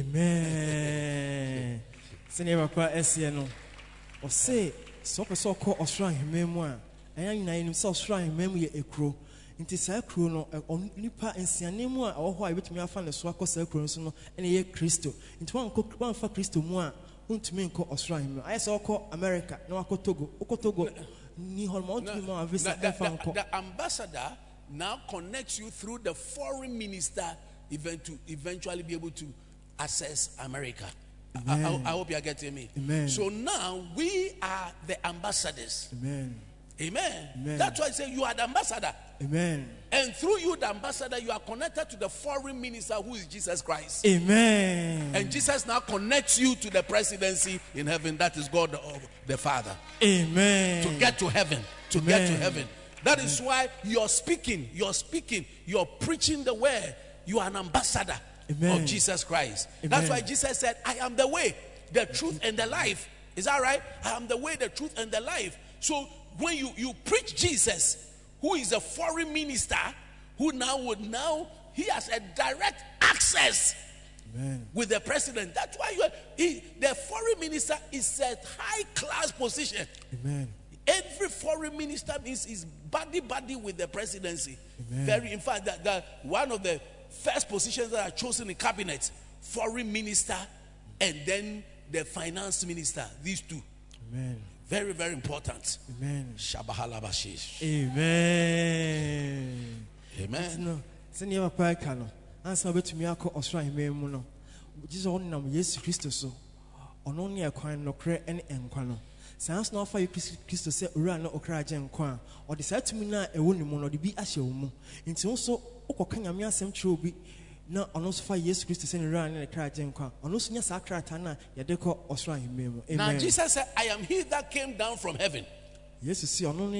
Amen. Senior Papa Esiano, or say so called Australian memoir. I am in Australian memory a crow. Inti sa kru no nipa ensiane mu a oho a betumi afa ne so akọ sa kru so no ene ye Kristo inti wan fa Kristo mu a untumi nko Australia mu ayi sa okọ America na akọ Togo ni hormone untumi ma visa fa nko. The ambassador now connects you through the foreign minister to eventually be able to access America. I hope you are getting me. Amen. So now we are the ambassadors. Amen. Amen. Amen. That's why I say you are the ambassador. Amen. And through you, the ambassador, you are connected to the foreign minister, who is Jesus Christ. Amen. And Jesus now connects you to the presidency in heaven. That is God the Father. Amen. To get to heaven. To get to heaven. That is why you're speaking, you're preaching the word. You are an ambassador of Jesus Christ. That's why Jesus said, I am the way, the truth, and the life. Is that right? I am the way, the truth, and the life. So when you preach Jesus, who is a foreign minister, who he has a direct access with the president. That's why the foreign minister is a high class position. Amen. Every foreign minister is buddy with the presidency. In fact, that one of the first positions that are chosen in cabinet, foreign minister, and then the finance minister. These two. Amen. Very, very important. Amen. Shabahalabashish. Amen. Amen. No, senior Papa Kano. Answer betumi akọ Australia memu no. Jesus on nam Yesu Kristo so. Ono ne akwan no kre ene enkwa no. Sans no afa Kristo se ura no okra agye nkwa. O de sa tumi na ewo ni mu no de bi ahye wo mu. Nti nso ukọka nyame asem kire obi na ono so fa Yesu Kristo se ne ura ne kra agye nkwa. Ono so nya sa krata na ye de kọ Australia memu. Amen. Now Jesus said, I am he that came down from heaven. He's the only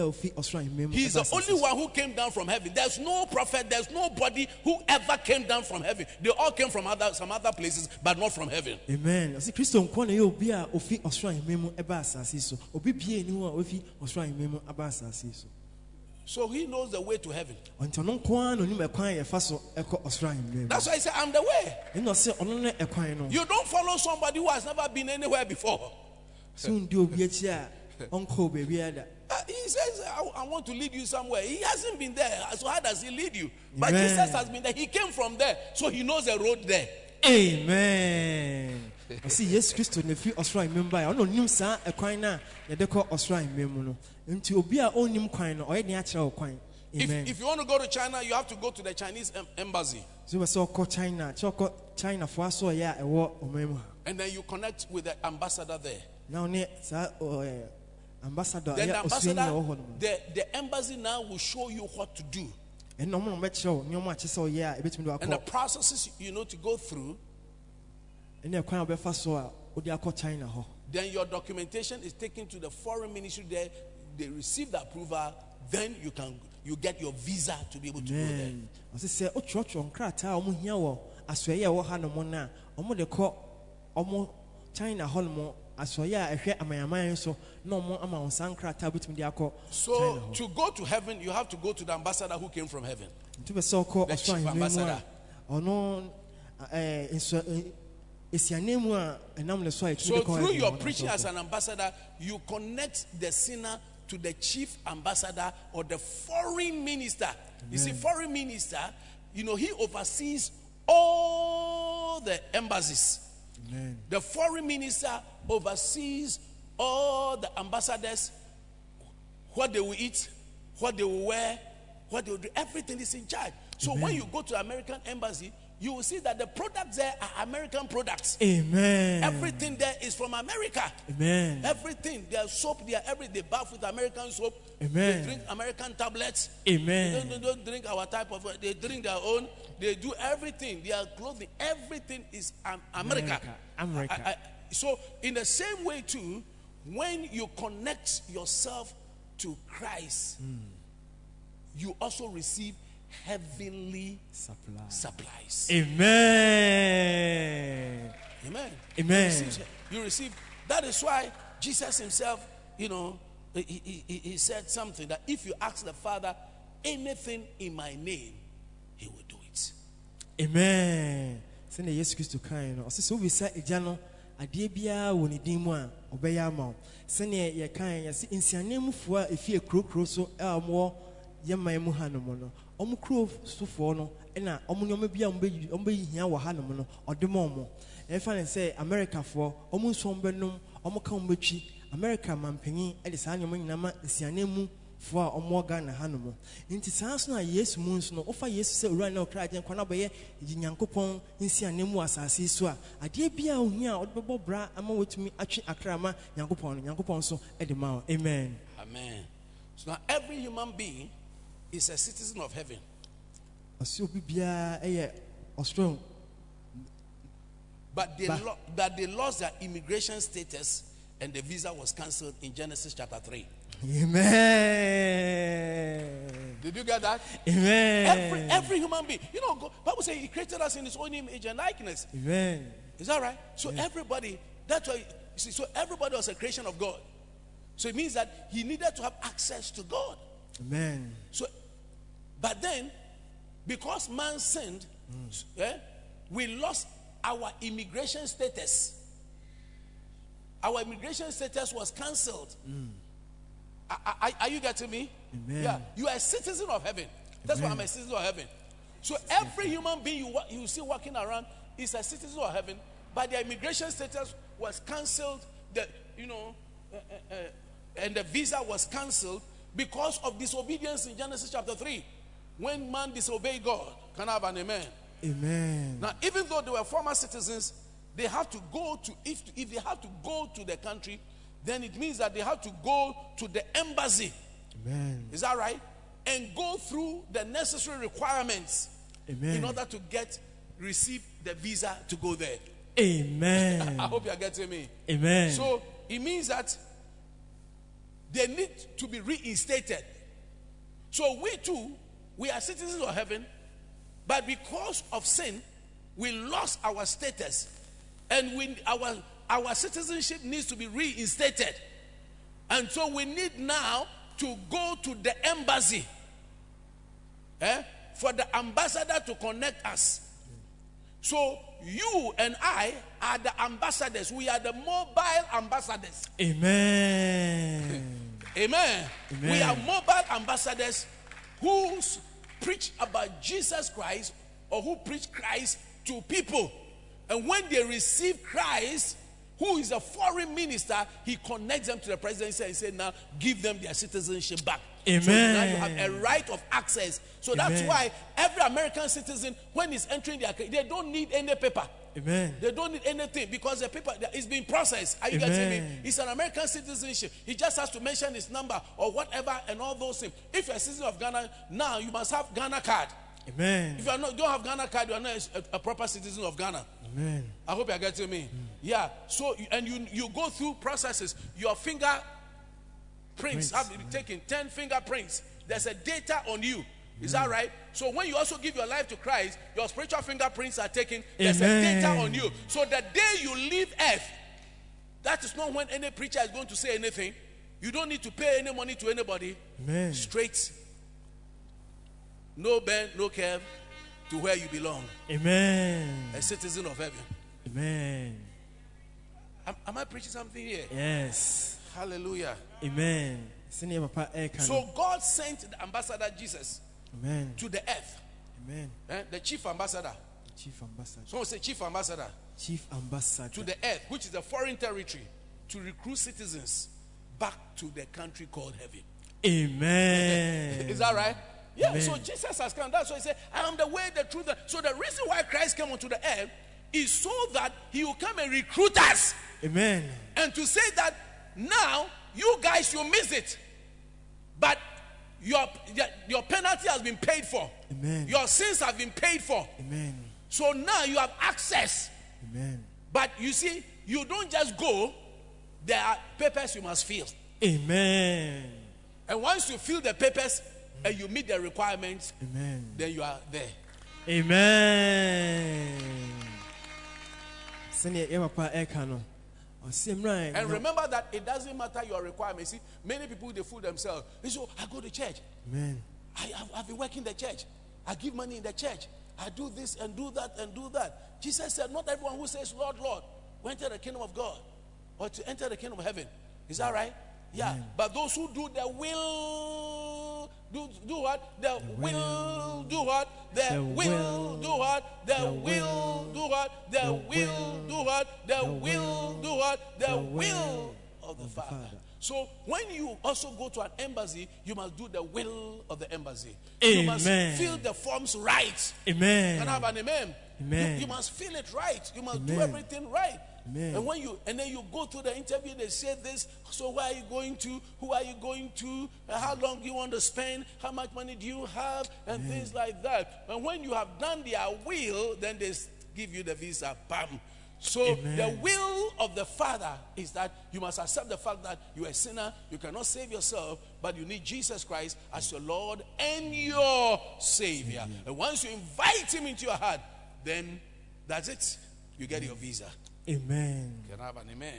one who came down from heaven. There's no prophet, there's nobody who ever came down from heaven. They all came from some other places, but not from heaven. Amen. See, Christo nkwane yo obi a ofi Australia memu eba asase so. Obi bie ni wo ofi Australia memu aba asase so. So he knows the way to heaven. Onto no nkwan no nim ekwan ye fa so eko Australia memu. That's why I say I'm the way. You know say ono no ekwan no. You don't follow somebody who has never been anywhere before. So ndi obi achi a Uncle baby, he says, I want to lead you somewhere. He hasn't been there. So how does he lead you? But Jesus has been there. He came from there. So he knows the road there. Amen. I see, yes, Christo, ne fi Australia member. I don't know, sir, a coin now. You call Australia member. Until be our own name coin or any actual coin. If you want to go to China, you have to go to the Chinese embassy. So we saw China for us, so yeah, a war or member. And then you connect with the ambassador there. Now, sir, ambassador, then the embassy now will show you what to do. And no more metro, no more chisel, yeah, a bit And the processes to go through, and they're quite a bit faster, or they are called China. then your documentation is taken to the foreign ministry there. They receive the approval, then you get your visa to be able to go there. I say, oh, church on Krata, almost here, I swear, you had no more almost the call, almost China, Holmo, I swear, I hear my mind, so no more amount Sankrata between the call. So, to go to heaven, you have to go to the ambassador who came from heaven. To the so called ambassador. Or no, it's your name, and I'm the soil. So, through your preaching as an ambassador, you connect the sinner to the chief ambassador or the foreign minister. You see, foreign minister, he oversees all the embassies. Amen. The foreign minister oversees all the ambassadors, what they will eat, what they will wear, what they will do. Everything is in charge. So when you go to the American embassy, you will see that the products there are American products. Amen. Everything there is from America. Amen. Everything, their soap, they bath with American soap. Amen. They drink American tablets. Amen. They don't drink our type of, they drink their own. They do everything. Their clothing, everything is America. So in the same way too, when you connect yourself to Christ, you also receive heavenly supplies. Amen. Amen. Amen. You receive. That is why Jesus himself, he said something that if you ask the Father anything in my name, he will do it. Amen. Send the Jesus Christ kind. I so we say ejano ade bia woni din mu a obeya ma. Send ye kan ye se insianem fo a efie krokro so mo ye man mu hanom no. Omo kro sofo no na omo nyoma bia ombe hia wo hanom no odemo omo. E fa ne say America fo omo nso ombenom omo ka ombetwi America mampanyi e de saa nyoma nyina ma insianem fo a omo Ghana hanom. Nti saa so na Yesu mu nso no ofa Yesu se owura na okra agen kwana boye Nyankopɔn insianem asase so a ade bia ohia odbebo bra ama wetumi atwe akrama Nyankopɔn so e de ma. Amen. Amen. So now every human being is a citizen of heaven. But they lost their immigration status and the visa was cancelled in Genesis chapter 3. Amen. Did you get that? Amen. Every human being. Bible says he created us in his own image and likeness. Amen. Is that right? So everybody, that's why, so everybody was a creation of God. So it means that he needed to have access to God. Amen. So, but then, because man sinned, we lost our immigration status. Our immigration status was cancelled. Are you getting me? Amen. Yeah, you are a citizen of heaven. That's why I'm a citizen of heaven. So every human being you see walking around is a citizen of heaven, but their immigration status was cancelled. And the visa was cancelled because of disobedience in Genesis chapter 3. When man disobeyed God. Can I have an amen? Amen. Now, even though they were former citizens, they have to go to, if they have to go to the country, then it means that they have to go to the embassy. Amen. Is that right? And go through the necessary requirements. Amen. In order to receive the visa to go there. Amen. I hope you are getting me. Amen. So it means that they need to be reinstated. So we too, we are citizens of heaven, but because of sin, we lost our status, and our citizenship needs to be reinstated. And so we need now to go to the embassy for the ambassador to connect us. So you and I are the ambassadors. We are the mobile ambassadors. Amen. Amen. Amen. We are mobile ambassadors who preach about Jesus Christ, or who preach Christ to people. And when they receive Christ, who is a foreign minister, he connects them to the presidency and says, now give them their citizenship back. Amen. So now you have a right of access. So that's Amen. why every American citizen, when he's entering their country, they don't need any paper. Amen. They don't need anything because the paper is being processed. Are you getting me? Amen. It's an American citizenship. He just has to mention his number or whatever and all those things. If you're a citizen of Ghana, now you must have Ghana card. Amen. If you don't have Ghana card, you are not a proper citizen of Ghana. Amen. I hope you're getting me. Yeah. So, and you go through processes. Your fingerprints have been taken, 10 fingerprints. There's a data on you. Is that right? So when you also give your life to Christ, your spiritual fingerprints are taken. There's a data on you. So the day you leave earth, that is not when any preacher is going to say anything. You don't need to pay any money to anybody. Amen. Straight. No bend, no curve to where you belong. Amen. A citizen of heaven. Amen. Am I preaching something here? Yes. Hallelujah. Amen. So God sent the ambassador Jesus. Amen. To the earth. Amen. The chief ambassador. Chief ambassador. Someone say chief ambassador. Chief ambassador. To the earth, which is a foreign territory, to recruit citizens back to the country called heaven. Amen. Is that right? Yeah. Amen. So Jesus has come. That's why he said, I am the way, the truth. So the reason why Christ came onto the earth is so that he will come and recruit us. Amen. And to say that now you guys, you miss it. But your penalty has been paid for. Amen. Your sins have been paid for. Amen. So now you have access. Amen. But you see, you don't just go. There are papers you must fill. Amen. And once you fill the papers and you meet the requirements, Amen, then you are there. Amen. And remember that it doesn't matter your requirements. See, many people, they fool themselves. They say, I go to church. Amen. I've been working in the church. I give money in the church. I do this and do that and do that. Jesus said, not everyone who says, Lord, Lord, will enter the kingdom of God or to enter the kingdom of heaven. Is that right? Yeah. Amen. But those who do the will, do what? The will do what? The will do what? The will do what? The will do what? The will do what? The will of the Father. So when you also go to an embassy, you must do the will of the embassy. Amen. You must fill the forms right. Amen. Can I have an amen? Amen. You must feel it right. You must Amen. do everything right. Amen. And then you go through the interview, they say this, so where are you going to? Who are you going to? How long do you want to spend? How much money do you have? And things like that. And when you have done their will, then they give you the visa. Bam. So Amen. the will of the Father is that you must accept the fact that you're a sinner, you cannot save yourself, but you need Jesus Christ as your Lord and your Savior. And once you invite him into your heart, then that's it. You get your visa. Amen. Can I have an amen?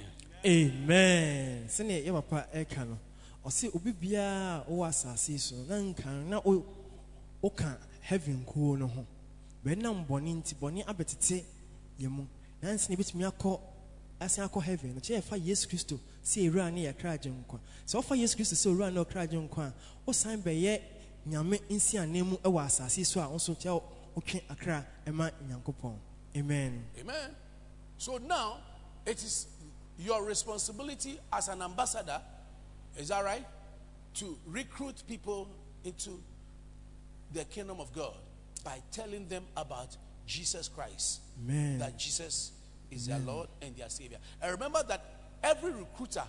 Amen. Sene ye papa eka no. O se obi bia o asase so na nkan na o ka heaven ko no ho. Be na mboni nti boni abetete yemu. Na nsene betumi akọ asan akọ heaven. No che fa Yesu Kristo se ewura na ye kraje nkwa. Se o fa Yesu Kristo se ewura na o kraje nkwa, o san be ye nyame nsi anemu e wa asase so a onso che o twe akra e ma nyankopon. Amen. Amen. So now, it is your responsibility as an ambassador, is that right? To recruit people into the kingdom of God by telling them about Jesus Christ. Amen. That Jesus is their Lord and their Savior. And remember that every recruiter,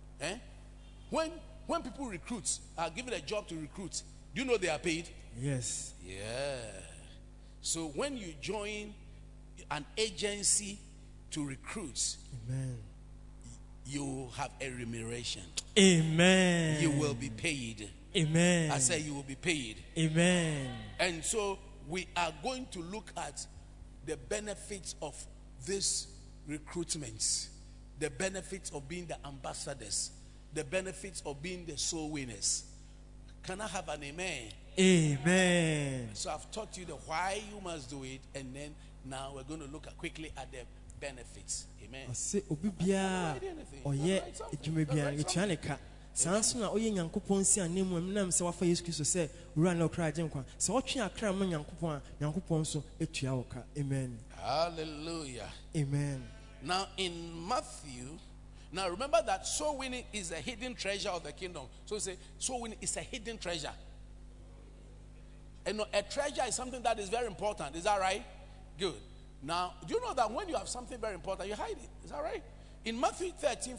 when people recruit, are given a job to recruit, do you know they are paid? Yes. Yeah. So when you join an agency to recruit, Amen, you have a remuneration. Amen. You will be paid. Amen. I say you will be paid. Amen. And so we are going to look at the benefits of this recruitment, the benefits of being the ambassadors, the benefits of being the soul winners. Can I have an amen? Amen. So I've taught you the why you must do it, and then now we're going to look quickly at the benefits. Amen. Ose obi bia oye edwuma bia etua ne ka sanso na oye nyankopon si anemu emnam se wafa Yesu Kristo se wura na okra agenkwa se otwe akra ma nyankopon a nyankopon so etua woka. Amen. Hallelujah. Amen. Now in Matthew, now remember that soul winning is a hidden treasure of the kingdom. So say soul winning is a hidden treasure. And a treasure is something that is very important. Is that right? Good. Now, do you know that when you have something very important, you hide it? Is that right? In Matthew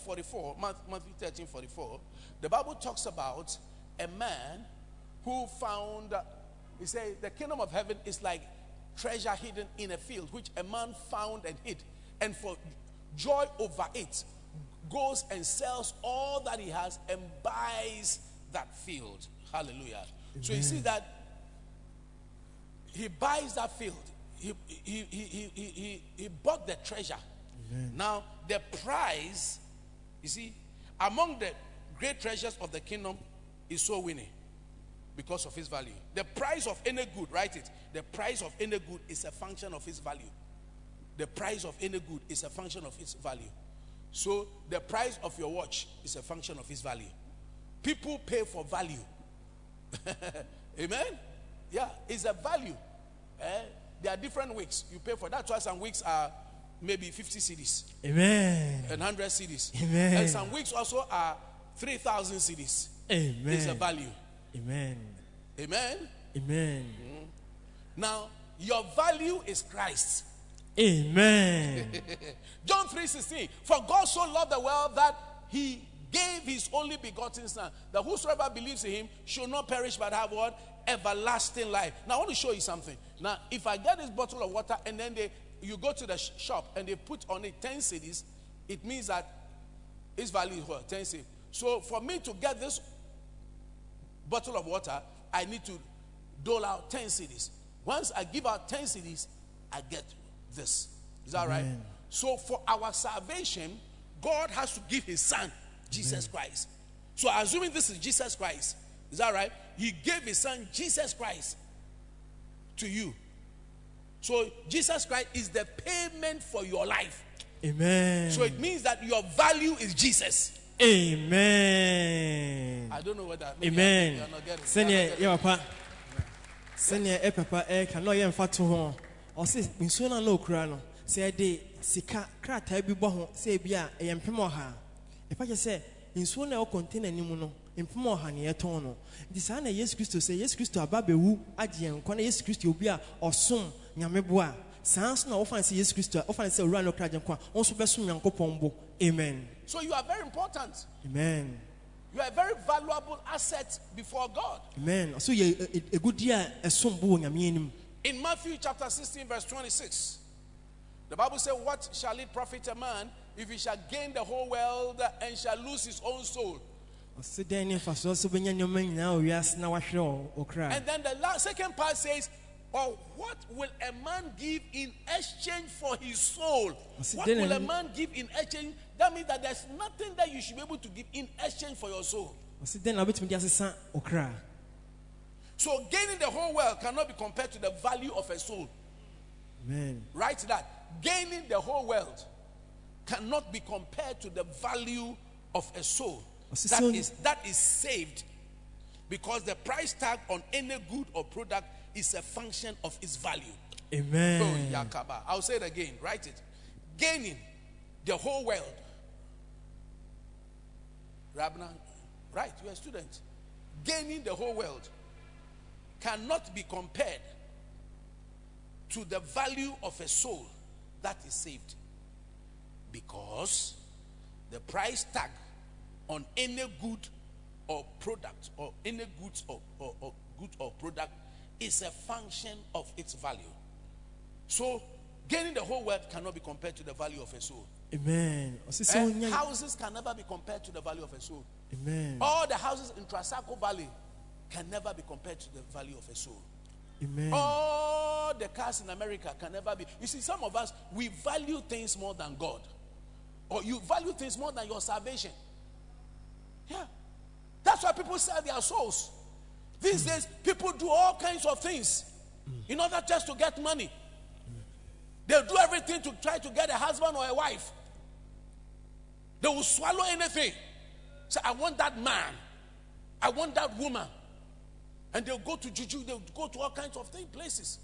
13:44, the Bible talks about a man who found, he said, the kingdom of heaven is like treasure hidden in a field, which a man found and hid. And for joy over it, goes and sells all that he has and buys that field. Hallelujah. Amen. So you see that he buys that field. He bought the treasure. Amen. Now the price, you see, among the great treasures of the kingdom is soul winning because of his value. The price of any good, write it. The price of any good is a function of its value. The price of any good is a function of its value. So the price of your watch is a function of its value. People pay for value. Amen? Yeah, it's a value. There are different wigs you pay for. That's why some wigs are maybe 50 cedis. Amen. And 100 cedis. Amen. And some wigs also are 3,000 cedis. Amen. It's a value. Amen. Amen. Amen. Now, your value is Christ. Amen. John 3:16. For God so loved the world that he gave his only begotten son, that whosoever believes in him should not perish but have what? Everlasting life. Now I want to show you something. Now if I get this bottle of water and then you go to the shop and they put on it 10 cedis, it means that its value is what? 10 cedis. So for me to get this bottle of water, I need to dole out 10 cedis. Once I give out 10 cedis, I get this. Is that right? So for our salvation, God has to give his son, Jesus Christ. So assuming this is Jesus Christ, is that right? He gave his son, Jesus Christ, to you. So Jesus Christ is the payment for your life. Amen. So it means that your value is Jesus. Amen. I don't know what that means. Amen. You are not getting it. Senior, papa. Senior, papa, cannot even fat to home. Or say, in sooner no crano. Say, they sika crat, I be born, say, Bia, a yampemoha. If I just say, in sooner contain any mono, in Pomoha near Tono. The son of Yes Christo say, Yes Christo, Ababe, who, Adian, Kwana Yes Christo, Bia, or soon, Yameboa. Sans no often say Yes Christo, often say Rano Krajanqua, also Besum Yanko Pombo. Amen. So you are very important. Amen. You are a very valuable asset before God. Amen. So you a good year, a sombo, Yamin. In Matthew chapter 16, verse 26, the Bible says, what shall it profit a man if he shall gain the whole world and shall lose his own soul? And then the second part says, or what will a man give in exchange for his soul? What will a man give in exchange? That means that there's nothing that you should be able to give in exchange for your soul. So gaining the whole world cannot be compared to the value of a soul. Amen. Write that. Gaining the whole world cannot be compared to the value of a soul that is saved, because the price tag on any good or product is a function of its value. Amen. Oh, Yakaba. I'll say it again. Write it. Gaining the whole world. Rabna, right? You're a student. Gaining the whole world cannot be compared to the value of a soul that is saved, because the price tag on any good or product or any goods or good or product is a function of its value. So gaining the whole world cannot be compared to the value of a soul. Amen. And houses can never be compared to the value of a soul. Amen. All the houses in Trasaco Valley can never be compared to the value of a soul. Amen. All the cars in America can never be. You see, some of us, we value things more than God. Or you value things more than your salvation. Yeah. That's why people sell their souls. These days, people do all kinds of things in order just to get money. They'll do everything to try to get a husband or a wife. They will swallow anything. Say, I want that man. I want that woman. And they'll go to juju. They'll go to all kinds of places.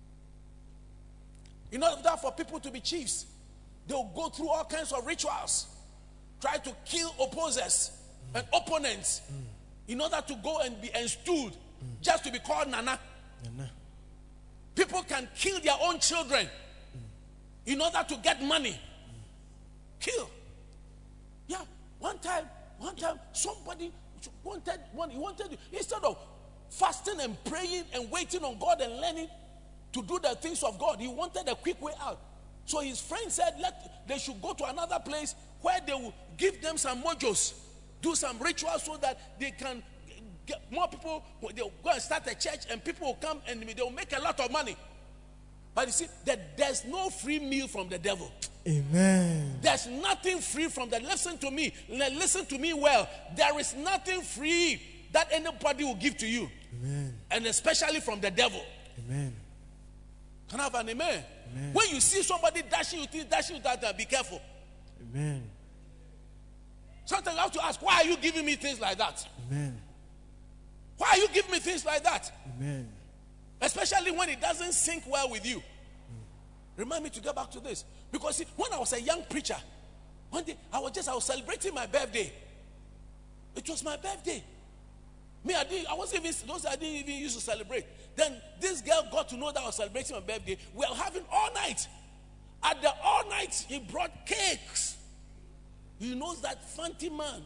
In order for people to be chiefs, they'll go through all kinds of rituals. Try to kill opposers and opponents in order to go and be installed just to be called Nana. People can kill their own children in order to get money. Kill. Yeah. One time, somebody wanted instead of fasting and praying and waiting on God and learning to do the things of God, he wanted a quick way out. So his friend said they should go to another place where they will give them some mojos, do some rituals so that they can get more people. They'll go and start a church and people will come and they'll make a lot of money. But you see, that there's no free meal from the devil. Amen. There's nothing free from that. Listen to me. Listen to me well. There is nothing free that anybody will give to you. Amen. And especially from the devil. Amen. Can I have an amen? Amen. When you see somebody dashing you that, be careful. Amen. Sometimes you have to ask, why are you giving me things like that? Amen. Why are you giving me things like that? Amen. Especially when it doesn't sync well with you. Remind me to get back to this. Because see, when I was a young preacher, one day I was celebrating my birthday. It was my birthday. I didn't even used to celebrate. Then this girl got to know that I was celebrating my birthday. We were having all night. At the all night, he brought cakes. He knows that fancy man.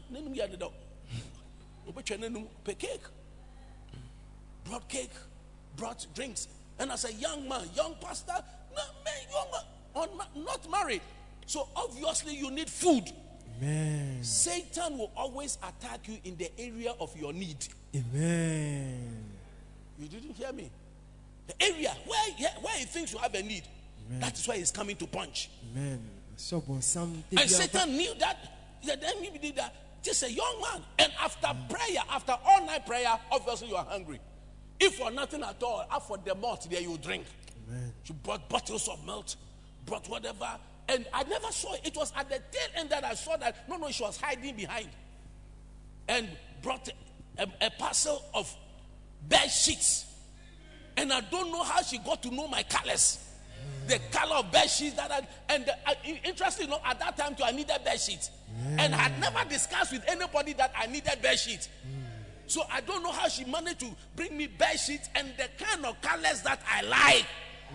Cake. Brought cake, brought drinks. And as a young man, young pastor, not married. So obviously you need food. Amen. Satan will always attack you in the area of your need. Amen. You didn't hear me. The area where he thinks you have a need, amen, that is why he's coming to punch. Amen. And Satan knew that. Then he did that. Just a young man. And after prayer, after all night prayer, obviously you are hungry. If for nothing at all, after the malt there you drink. Amen. She brought bottles of milk, brought whatever. And I never saw it. It was at the tail end that I saw that. No, she was hiding behind. And brought a parcel of bed sheets. And I don't know how she got to know my colors. The color of bed sheets interestingly, at that time too, I needed bed sheets. And I had never discussed with anybody that I needed bed sheets. So I don't know how she managed to bring me bed sheets and the kind of colors that I like.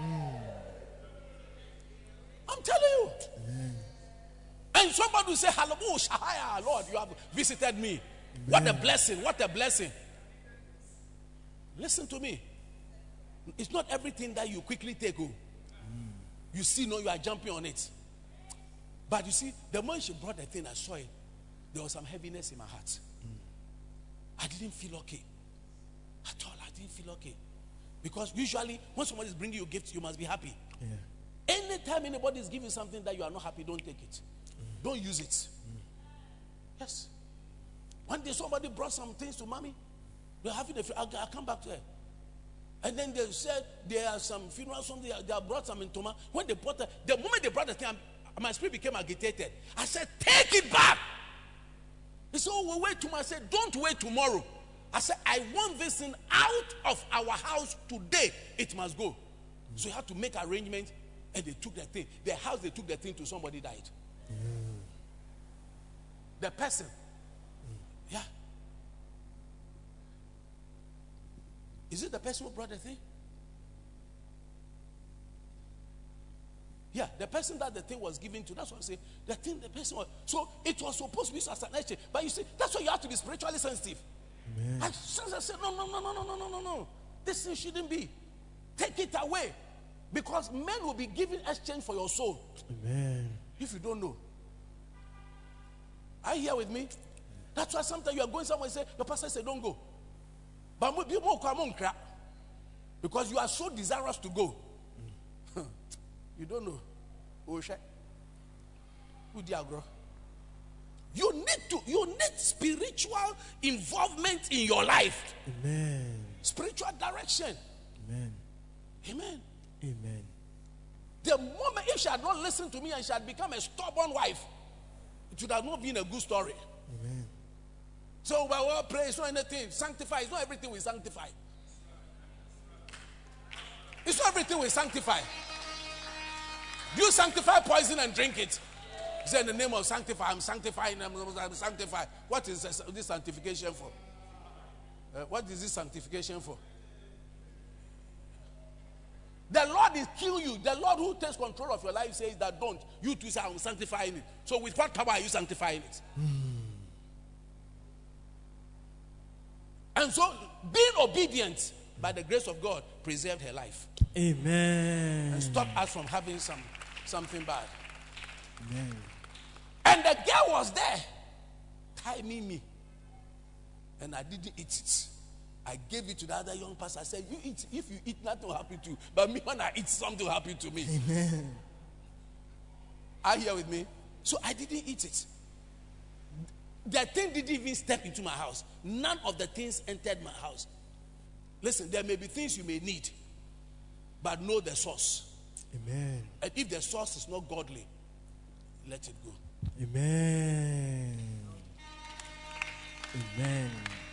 I'm telling you. And somebody will say, hallelujah, Lord, you have visited me. What a blessing. What a blessing. Listen to me. It's not everything that you quickly take. You see, no, you are jumping on it. But you see, the moment she brought the thing, I saw it. There was some heaviness in my heart. I didn't feel okay. At all, I didn't feel okay. Because usually, when somebody is bringing you gifts, you must be happy. Yeah. Anytime anybody is giving something that you are not happy, don't take it. Don't use it. Yes. One day somebody brought some things to mommy. They're having I'll come back to her. And then they said there are some funerals, something they have brought some in Toma. When they brought the moment they brought the thing, my spirit became agitated. I said, take it back. He said, oh, we'll wait tomorrow. I said, don't wait tomorrow. I said, I want this thing out of our house today. It must go. So you have to make arrangements, and they took the thing. The house, they took the thing to somebody died. The person. Yeah. Is it the person who brought the thing? Yeah, the person that the thing was given to. That's what I'm saying. The person was. So it was supposed to be as an exchange. But you see, that's why you have to be spiritually sensitive. Amen. I said, no. This thing shouldn't be. Take it away. Because men will be giving exchange for your soul. Amen. If you don't know. Are you here with me? That's why sometimes you are going somewhere and say, your pastor said, don't go. But people come on crap. Because you are so desirous to go. You don't know. You need spiritual involvement in your life. Amen. Spiritual direction. Amen. Amen. Amen. The moment if she had not listened to me and she had become a stubborn wife, it would have not been a good story. Amen. So we all pray, it's not anything. Sanctify, it's not everything we sanctify. It's not everything we sanctify. Do you sanctify poison and drink it? Say in the name of sanctify, I'm sanctifying, I'm sanctified. What is this sanctification for? What is this sanctification for? The Lord is killing you. The Lord who takes control of your life says that don't. You too say, I'm sanctifying it. So with what power are you sanctifying it? And so being obedient by the grace of God preserved her life. Amen. And stopped us from having something bad. Amen. And the girl was there, timing me. And I didn't eat it. I gave it to the other young pastor. I said, you eat. If you eat, nothing will happen to you. But me, when I eat, something will happen to me. Amen. Are you here with me? So I didn't eat it. The thing didn't even step into my house. None of the things entered my house. Listen, there may be things you may need, but know the source. Amen. And if the source is not godly, let it go. Amen. Amen.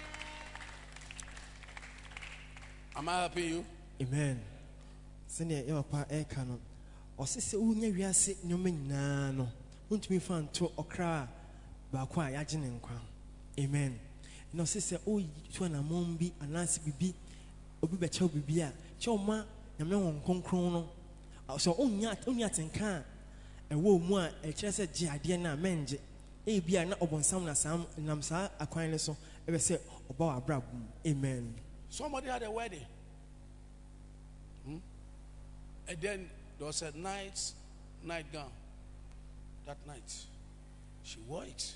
Am I helping you? Amen. Senior, your pa ekano. Osise unya wiase nyome nyina no. Untumi fa nto okra ba kwa ya gene nkwa. Amen. No sise o yitu na mombi anase bibi obi be chew bibi a chewma nyame won konkron no. So onya tenka ewo mu a e kire se je ade na menje. E bia na obonsam na sam nam sa akwan le so e be se oba wa brabum. Amen. Somebody had a wedding. And then there was a nightgown. That night, she wore it.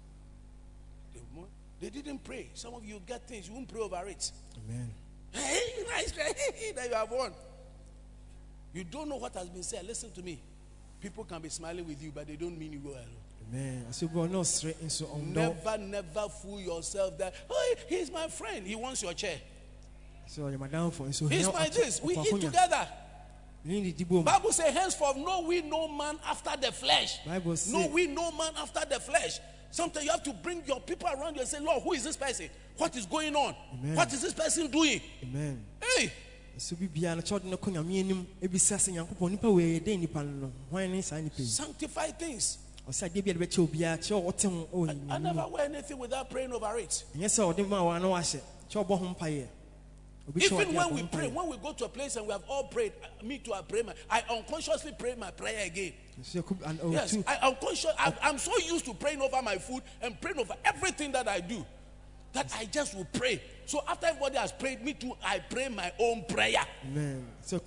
They didn't pray. Some of you get things, you won't pray over it. Amen. Hey, nice, that you have won. You don't know what has been said. Listen to me. People can be smiling with you, but they don't mean you well. Amen. So go no straight into Never fool yourself that, oh, he's my friend. He wants your chair. So your madam for so he's my this. We eat together. Bible says, henceforth, know we no man after the flesh. No, we no man after the flesh. Sometimes you have to bring your people around you and say, Lord, who is this person? What is going on? Amen. What is this person doing? Amen. Hey. Sanctify things. I never wear anything without praying over it. Even when we pray, when we go to a place and we have all prayed, me too, I unconsciously pray my prayer again. Yes, I'm so used to praying over my food and praying over everything that I do that I just will pray. So after everybody has prayed, me too, I pray my own prayer. Amen. So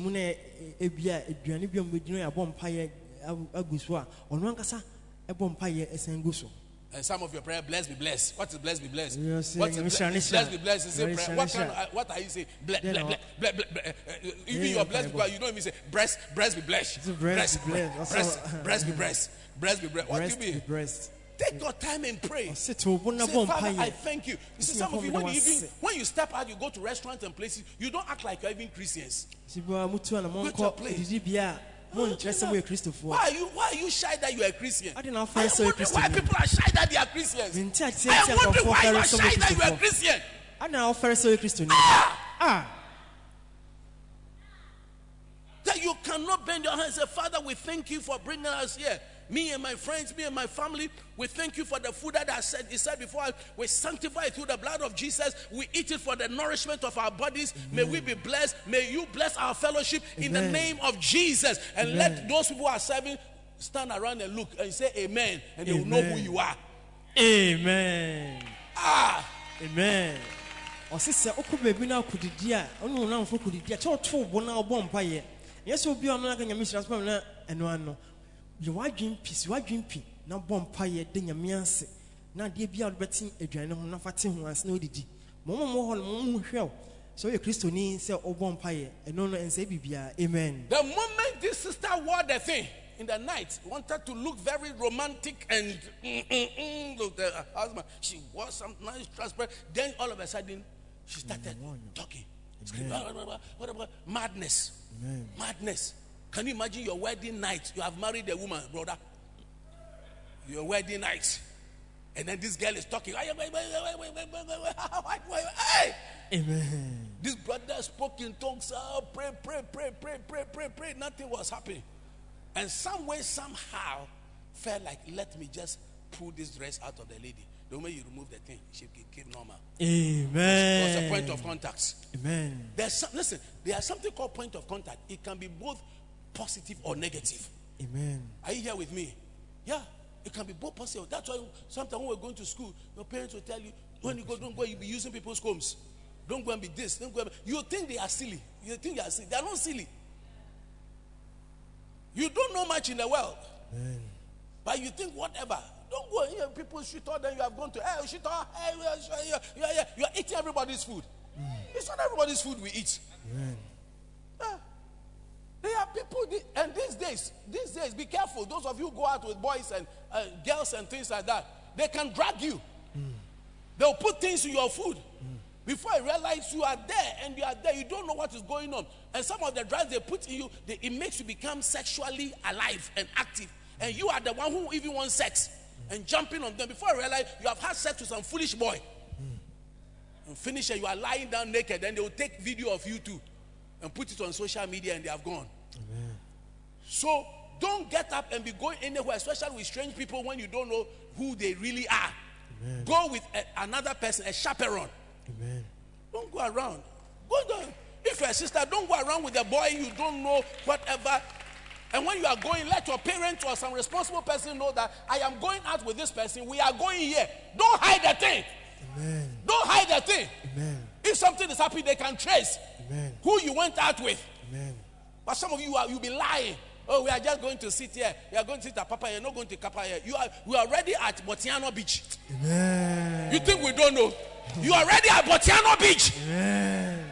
and some of your prayer, blessed be blessed. What is blessed be blessed? What's blessed be blessed? Is it prayer? What are you saying? Even your blessed be blessed, you don't even say breast be blessed. Breast be breast. Breast be breast. What do you mean? Take your time and pray. Say, Father, I thank you. You see, some of you, when you step out, you go to restaurants and places, you don't act like you're even Christians. Go to a place. Why are you shy that you are a Christian? I wonder why people are shy that they are Christians. I wonder why you are shy that you are a Christian. That you cannot bend your hands and say, Father, we thank you for bringing us here. Me and my friends, me and my family, we thank you for the food that He said before. We sanctify it through the blood of Jesus. We eat it for the nourishment of our bodies. Amen. May we be blessed. May you bless our fellowship. Amen. In the name of Jesus. And amen. Let those people who are serving stand around and look and say amen. And they will know who you are. Amen. Amen. You are dream peace, you are dream pea. Now bomb pie, then your miance. Now, dear, be out betting a journal, no fatting once, no did. Mama, so your Christian say, oh, bomb pie, and no, and say, Bibia, amen. The moment this sister wore the thing in the night, wanted to look very romantic and look, the husband, she wore some nice transparent. Then all of a sudden, she started talking, screaming, madness, madness. Can you imagine your wedding night? You have married a woman, brother. Your wedding night. And then this girl is talking. Hey! Amen. This brother spoke in tongues. Pray. Nothing was happening. And some way, somehow, felt like, let me just pull this dress out of the lady. The moment you remove the thing, she became normal. Amen. It was a point of contact. Amen. Listen, there's something called point of contact. It can be both positive or negative. Amen. Are you here with me? Yeah, it can be both positive. That's why sometimes when we're going to school, your parents will tell you, when you go, don't go, you'll be using people's combs. Don't go and be this. Don't go. You think they are silly. You think they are silly. They are not silly. You don't know much in the world. Amen. But you think whatever. Don't go here. People shoot all, then you have gone to, hey, shoot all. Hey, you are eating everybody's food. It's not everybody's food we eat. Amen. There are people, and these days, be careful. Those of you who go out with boys and girls and things like that, they can drag you. They'll put things in your food. Before you realize you are there, and you are there, you don't know what is going on. And some of the drugs they put in you, it makes you become sexually alive and active. And you are the one who even wants sex and jumping on them. Before you realize you have had sex with some foolish boy. And finish and you are lying down naked, and they will take video of you too and put it on social media, and they have gone. Amen. So don't get up and be going anywhere, especially with strange people when you don't know who they really are. Amen. Go with another person, a chaperone. Amen. Don't go around. If you're a sister, don't go around with a boy you don't know, whatever. And when you are going, let your parents or some responsible person know that I am going out with this person. We are going here. Don't hide the thing. Amen. Don't hide the thing. Amen. If something is happening, they can trace Amen. who you went out with. Amen. But some of you'll be lying. Oh, we are just going to sit here. We are going to sit at Papa here. Not going to Kappa here. We are already at Botiano Beach. Amen. You think we don't know? You are already at Botiano Beach. Amen.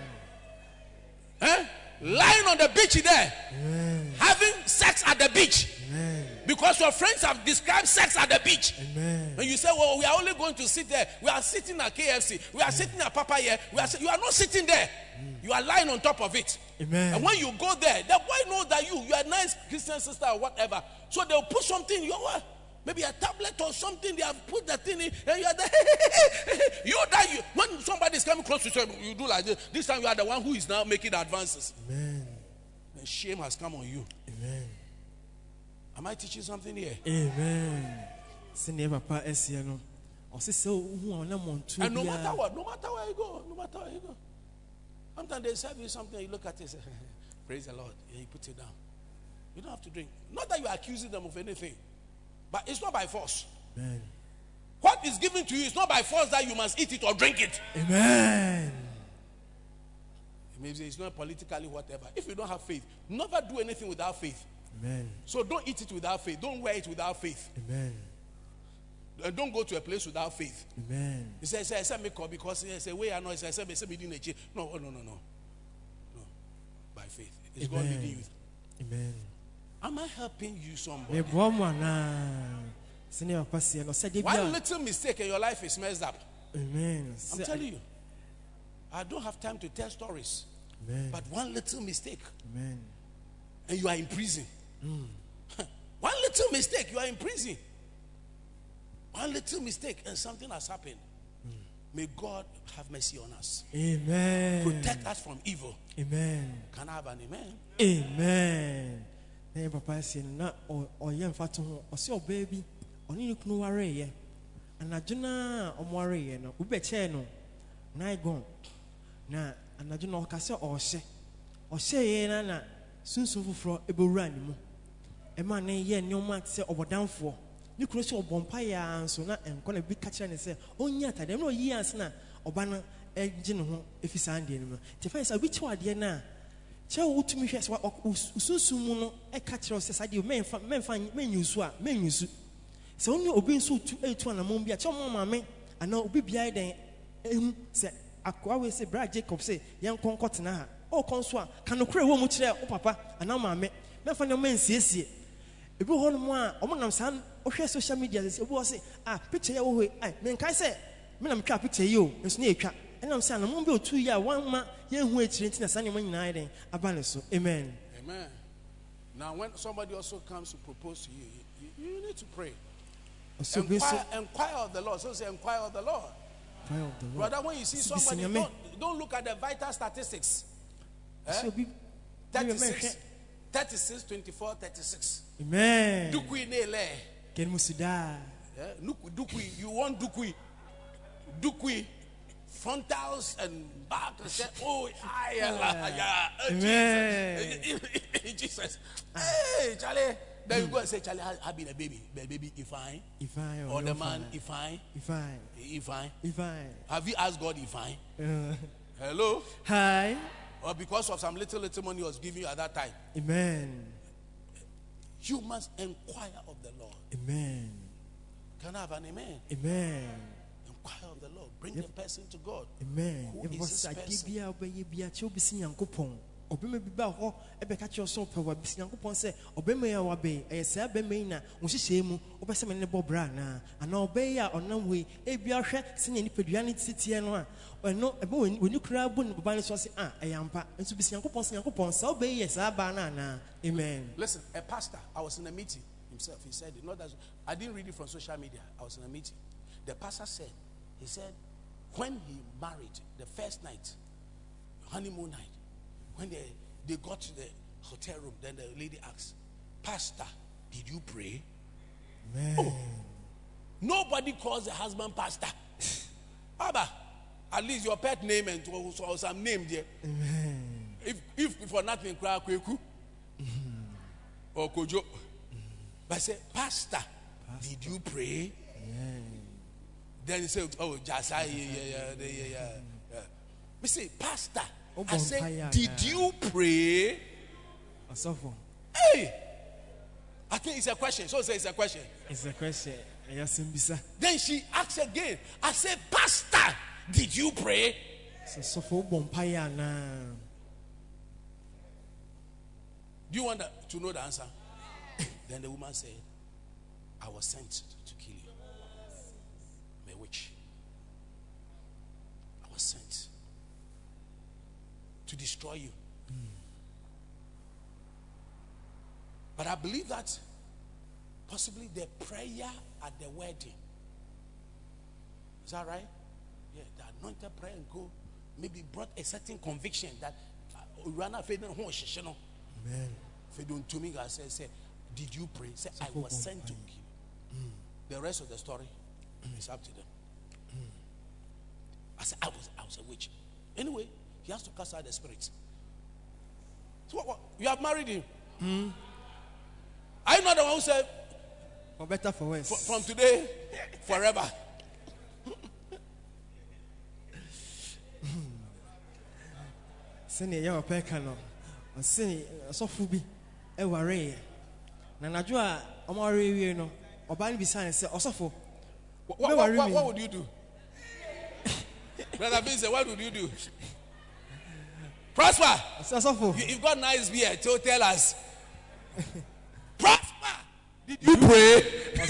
Lying on the beach there. Amen. Having sex at the beach. Amen. Because your friends have described sex at the beach. Amen. And you say, well, we are only going to sit there. We are sitting at KFC. We are sitting at Papa here. You are not sitting there. You are lying on top of it. Amen. And when you go there, the boy knows that you are a nice Christian sister or whatever. So they'll put something in your maybe a tablet or something. They have put that thing in, and you are there. When somebody is coming close to you, you do like this. This time you are the one who is now making the advances. Amen. And shame has come on you. Amen. Am I teaching something here? Amen. Senior Papa Esiano. And no matter what, no matter where you go, sometimes they serve you something, you look at it and say, praise the Lord, and you put it down. You don't have to drink. Not that you are accusing them of anything, but it's not by force. Amen. What is given to you is not by force that you must eat it or drink it. Amen. Maybe it's not politically whatever. If you don't have faith, never do anything without faith. Amen. So don't eat it without faith. Don't wear it without faith. Amen. And don't go to a place without faith. Amen. He says, I said, because he said, where I know, I said, no. By faith. It's God leading you. Amen. Am I helping you somebody? One little mistake and your life is messed up. Amen. I'm telling you. I don't have time to tell stories. Amen. But one little mistake. Amen. And you are in prison. One little mistake, you are in prison. One little mistake and something has happened. May God have mercy on us. Amen. Protect us from evil. Amen. Can I have an amen? Amen. Hey, Papa said, "Na or young fatu or see baby or you know worry ye, and I do na worry ye no ubeche no na gone na and I do not cast or say ye na sunsun fufro ebewura ni mu e ma na ye nyoma se obodanfo ni kuro se obompa ya anso na enko na bi kacha ne se onya atade na oyi anse na oba na eji ne ho efisa ande ni mu te fa isa bi chi wade na che wo tumi hwe se usunsun mu no e ka kire se sade menyusu a menyusu se onye obi nso etu na mom bia che mo mama ana obi bia den ehu se akwa we se bra Jacob se yen konkot na ha o konso a kanokure wo mu kire o papa ana mama mefa ne mansiesie ebi ho no mu a o monam san o hwe social media se obi wo se picture ya wo hwe me nkai se me nam twa picture yi o nso na etwa enam se ana mom bi otu yi a wan ma yen hu etire ntina san ne nyina den abane so amen. Amen. Now when somebody also comes to propose to you, you need to pray. Inquire of the Lord. So say inquire of the Lord. Brother, when you see somebody, don't look at the vital statistics. 36, 24, 36. Amen. Dukwinele. Dukui. You want Dukui? Dukui. Frontals and back. Jesus. Hey, Charlie. Then you go and say, Charlie, I been a baby. The baby, if I. Or the man, if I. Have you asked God if I? Hello? Hi. Or because of some little money he was giving you at that time. Amen. You must inquire of the Lord. Amen. Can I have an amen? Amen. Inquire of the Lord. Bring the person to God. Amen. Who is this person? Obema bi ba ho e be ka che so pe wa bisi Nyankopon se obema ya wa be e se abema yi na wo hihye mu obese me ne bo bra na ana obe ya onam we e bi ahwe se ne nipadua ne titie no a eno ebe woni kura bu ne baba ne so se eyampa enso bisi Nyankopon se obe ye sa ba na amen. Listen, a pastor, I was in a meeting himself, he said it, not that I didn't read it from social media. I was in a meeting. The pastor said, he said when he married the first night, honeymoon night, when they got to the hotel room, then the lady asked, Pastor, did you pray? Man. Oh, nobody calls the husband pastor. Abba, at least your pet name and some name there. Amen. If for nothing, cry Kweku or Kojo. But I say, Pastor, did you pray? Amen. Then he said, oh, Jasa, yeah. We say, Pastor, I said, did you pray? Hey! I think it's a question. So say it's a question. It's a question. Then she asked again. I said, Pastor, did you pray? Do you want to know the answer? Then the woman said, I was sent to kill you. I'm a witch. I was sent to destroy you. But I believe that possibly the prayer at the wedding, is that right? Yeah, the anointed prayer and go maybe brought a certain conviction that Amen. I said, did you pray? Say, I was sent to kill you. The rest of the story is up to them. I said, I was a witch. Anyway, he has to cast out the spirits. So what? You have married him? Are you not the one who said, for better, for worse, from today, forever? Send your pekano. Send so fubi. E ware. Na najua omare wie no. Oba ni bisan say osofo. What would you do? Brother Ben said, what would you do? Prosper. You've got nice beard. So tell us. Prosper. Did you pray?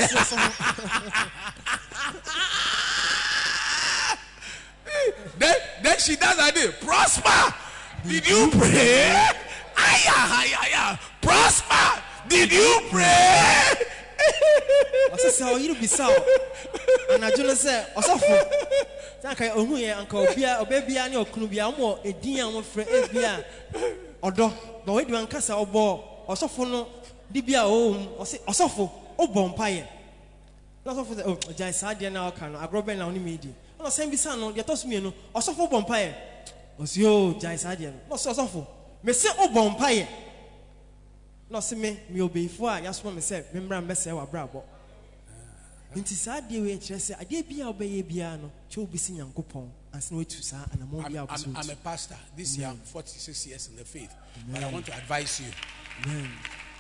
then she does idea. Prosper. Did you pray? Aya. Prosper. Did you pray? I said, you be so. And I just said, osofo. Sanka ohu ye anka obia ne okunubia mo edin am frɛ ebia odo ba we di ankasa obo osofo no di bia osofo obɔ mpaye na osofo say oh jai saade na aka no agrobe na oni medi na sen bisa no de tosumie no osofo obɔ mpaye osi o jai saade no osofo me se obɔ mpaye na se me obeifo a yaso me se me mra mbese wa brabo nti saade we kire se ade bia obeye bia no che obisi Nyankopon anse no etu sa anamo bia obiso. I'm a pastor this year. I'm 46 years in the faith. Amen. But I want to advise you. Amen.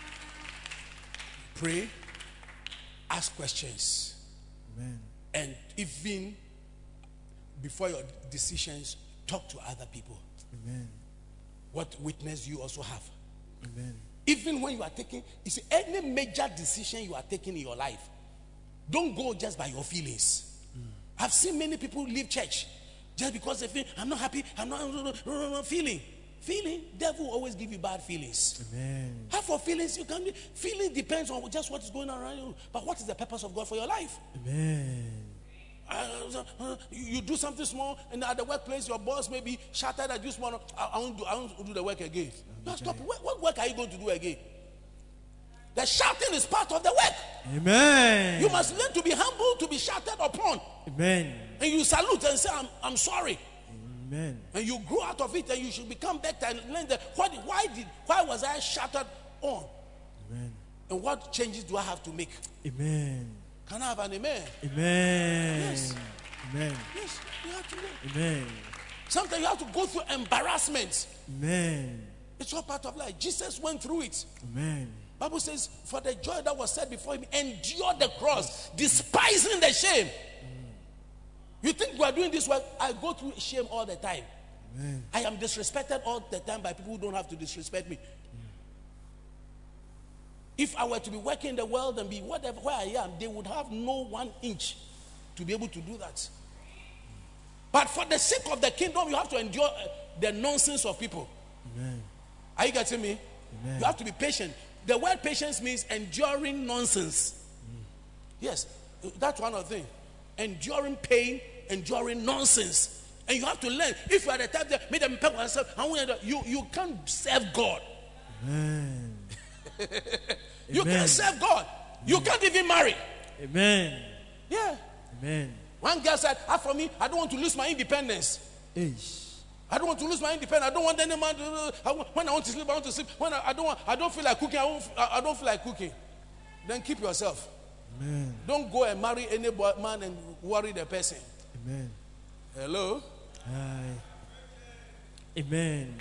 Pray, ask questions. Amen. And even before your decisions, talk to other people. Amen. What witness you also have. Amen. Even when you are taking, you see, any major decision you are taking in your life, don't go just by your feelings. I've seen many people leave church just because they feel, I'm not happy, I'm not feeling. Devil will always give you bad feelings. Amen. Have for feelings, you can. Feeling depends on just what is going on around you. But what is the purpose of God for your life? Amen. You do something small, and at the workplace, your boss may be shouted at you small. I won't do the work again. Stop. What work are you going to do again? The shouting is part of the work. Amen. You must learn to be humble, to be shouted upon. Amen. And you salute and say, I'm sorry. Amen. And you grow out of it, and you should become better and learn that why was I shouted on? Amen. And what changes do I have to make? Amen. Can I have an amen? Amen. Yes. Amen. Yes, you have to learn. Amen. Sometimes you have to go through embarrassment. Amen. It's all part of life. Jesus went through it. Amen. Bible says, for the joy that was set before him, endure the cross, despising the shame. You think we are doing this work? I go through shame all the time. Amen. I am disrespected all the time by people who don't have to disrespect me. If I were to be working in the world and be whatever where I am, they would have no 1 inch to be able to do that. But for the sake of the kingdom, you have to endure the nonsense of people. Amen. Are you getting me? Amen. You have to be patient. The word patience means enduring nonsense. Yes, that's one of the things. Enduring pain, enduring nonsense. And you have to learn. If you are the type that made them pay yourself, you can't serve God. Amen. You can't serve God. You can't even marry. Amen. Yeah. Amen. One girl said, for me, I don't want to lose my independence. I don't want to lose my independence. I don't want any man to. When I want to sleep, I want to sleep. When I don't feel like cooking. I don't feel like cooking. Then keep yourself. Amen. Don't go and marry any man and worry the person. Amen. Hello. Aye. Amen.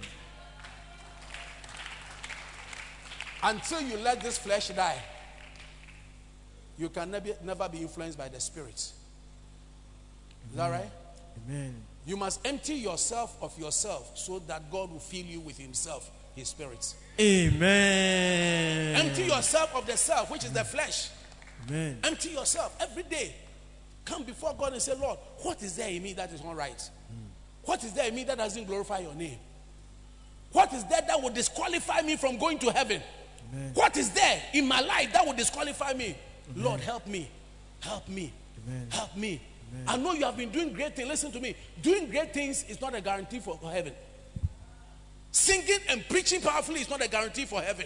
Until you let this flesh die, you can never be influenced by the Spirit. Is that right? Amen. You must empty yourself of yourself so that God will fill you with himself, his Spirit. Amen. Empty yourself of the self, which is the flesh. Amen. Empty yourself every day. Come before God and say, Lord, what is there in me that is not right? What is there in me that doesn't glorify your name? What is there that will disqualify me from going to heaven? Amen. What is there in my life that will disqualify me? Amen. Lord, help me. Help me. Amen. Help me. Amen. I know you have been doing great things. Listen to me. Doing great things is not a guarantee for heaven. Singing and preaching powerfully is not a guarantee for heaven.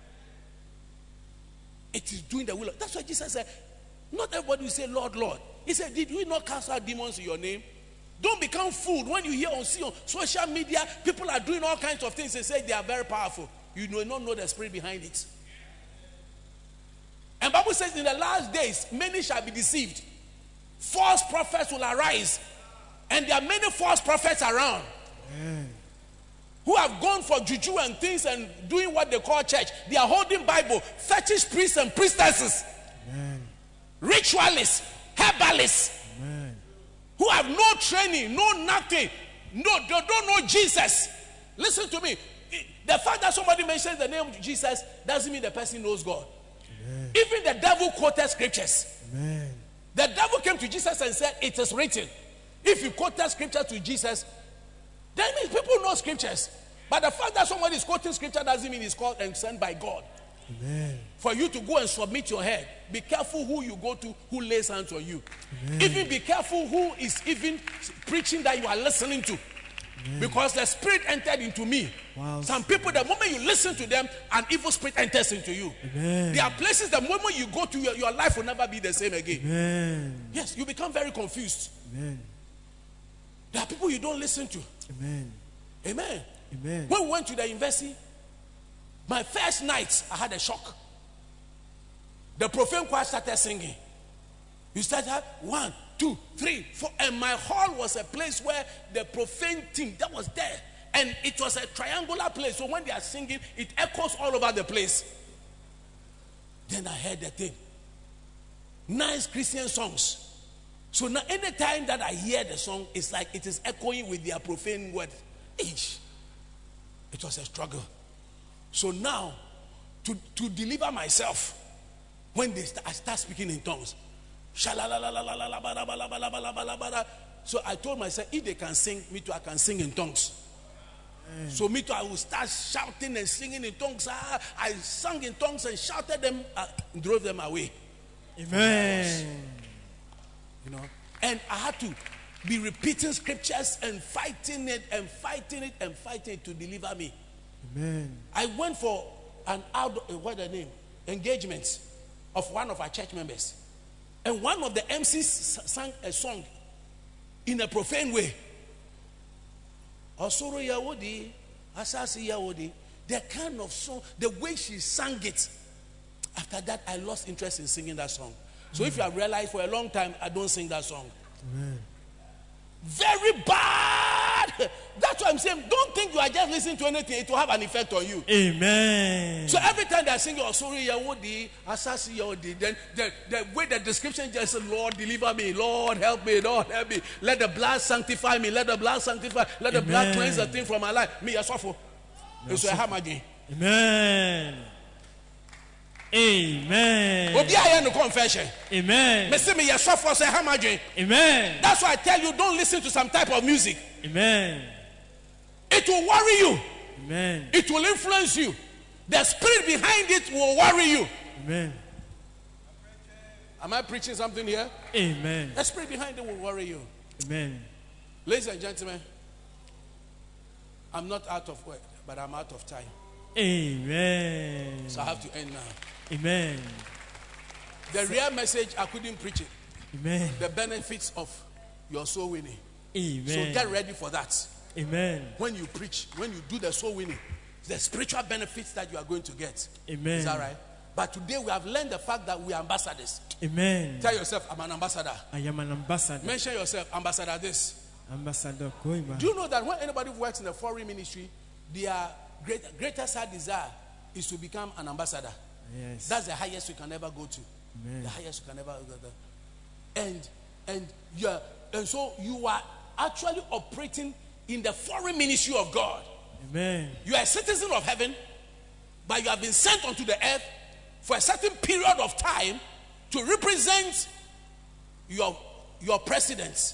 It is doing the will of. That's why Jesus said, not everybody will say, Lord, Lord. He said, did we not cast out demons in your name? Don't become fooled when you hear or see on social media, people are doing all kinds of things. They say they are very powerful. You do not know the spirit behind it. And Bible says in the last days, many shall be deceived. False prophets will arise. And there are many false prophets around. Amen. Who have gone for juju and things and doing what they call church. They are holding Bible, fetish priests and priestesses. Amen. Ritualists, herbalists. Amen. Who have no training, no nothing. No, they don't know Jesus. Listen to me. The fact that somebody mentions the name of Jesus doesn't mean the person knows God. Amen. Even the devil quoted scriptures. Amen. The devil came to Jesus and said, it is written. If you quoted scripture to Jesus, that means people know scriptures. But the fact that somebody is quoting scripture doesn't mean it's called and sent by God. Amen. For you to go and submit your head, be careful who you go to, who lays hands on you. Amen. Even be careful who is even preaching that you are listening to. Amen. Because the spirit entered into me. Wow. Some people, the moment you listen to them, an evil spirit enters into you. Amen. There are places the moment you go to, your life will never be the same again. Amen. Yes, you become very confused. Amen. There are people you don't listen to. Amen. Amen. Amen. When we went to the university, my first night, I had a shock. The profane choir started singing. You started 1, 2, 3, 4, and my hall was a place where the profane team that was there, and it was a triangular place. So when they are singing, it echoes all over the place. Then I heard the thing. Nice Christian songs. So now anytime that I hear the song, it's like it is echoing with their profane word. It was a struggle. So now, to deliver myself, when I start speaking in tongues, so I told myself, if they can sing, me too, I can sing in tongues. So me too, I will start shouting and singing in tongues. I sang in tongues and shouted them, drove them away. Amen. You know, and I had to be repeating scriptures and fighting it and fighting it and fighting it to deliver me. Amen. I went for an outdoor, what the name? engagement of one of our church members. And one of the MCs sang a song in a profane way. Osoro Yawodi, Asasi Yawodi. The kind of song, the way she sang it. After that, I lost interest in singing that song. So if you have realized for a long time, I don't sing that song. Amen. Very bad. That's what I'm saying. Don't think you are just listening to anything. It will have an effect on you. Amen. So every time they are singing, oh, sorry, Yahudi, Asasi Yahudi, then the way the description just says, Lord, deliver me. Lord, help me. Lord, help me. Let the blood sanctify me. Let the blood sanctify. Let the blood cleanse the thing from my life. Me, Yasofo. It's a hammer again. Amen. Amen. Obiya confession. Amen. Me say me Yasofo say hammer again. Amen. That's why I tell you, don't listen to some type of music. Amen. It will worry you. Amen. It will influence you. The spirit behind it will worry you. Amen. Am I preaching something here? Amen. The spirit behind it will worry you. Amen. Ladies and gentlemen, I'm not out of work, but I'm out of time. Amen. So I have to end now. Amen. The real message, I couldn't preach it. Amen. The benefits of your soul winning. Amen. So get ready for that. Amen. When you preach, when you do the soul winning, the spiritual benefits that you are going to get. Amen. Is that right? But today we have learned the fact that we are ambassadors. Amen. Tell yourself, I'm an ambassador. I am an ambassador. Mention yourself, ambassador this. Ambassador Koima. Do you know that when anybody who works in the foreign ministry, their greatest heart desire is to become an ambassador? Yes. That's the highest you can ever go to. Amen. The highest you can ever go to. And so you are actually operating in the foreign ministry of God. Amen. You are a citizen of heaven, but you have been sent onto the earth for a certain period of time to represent your president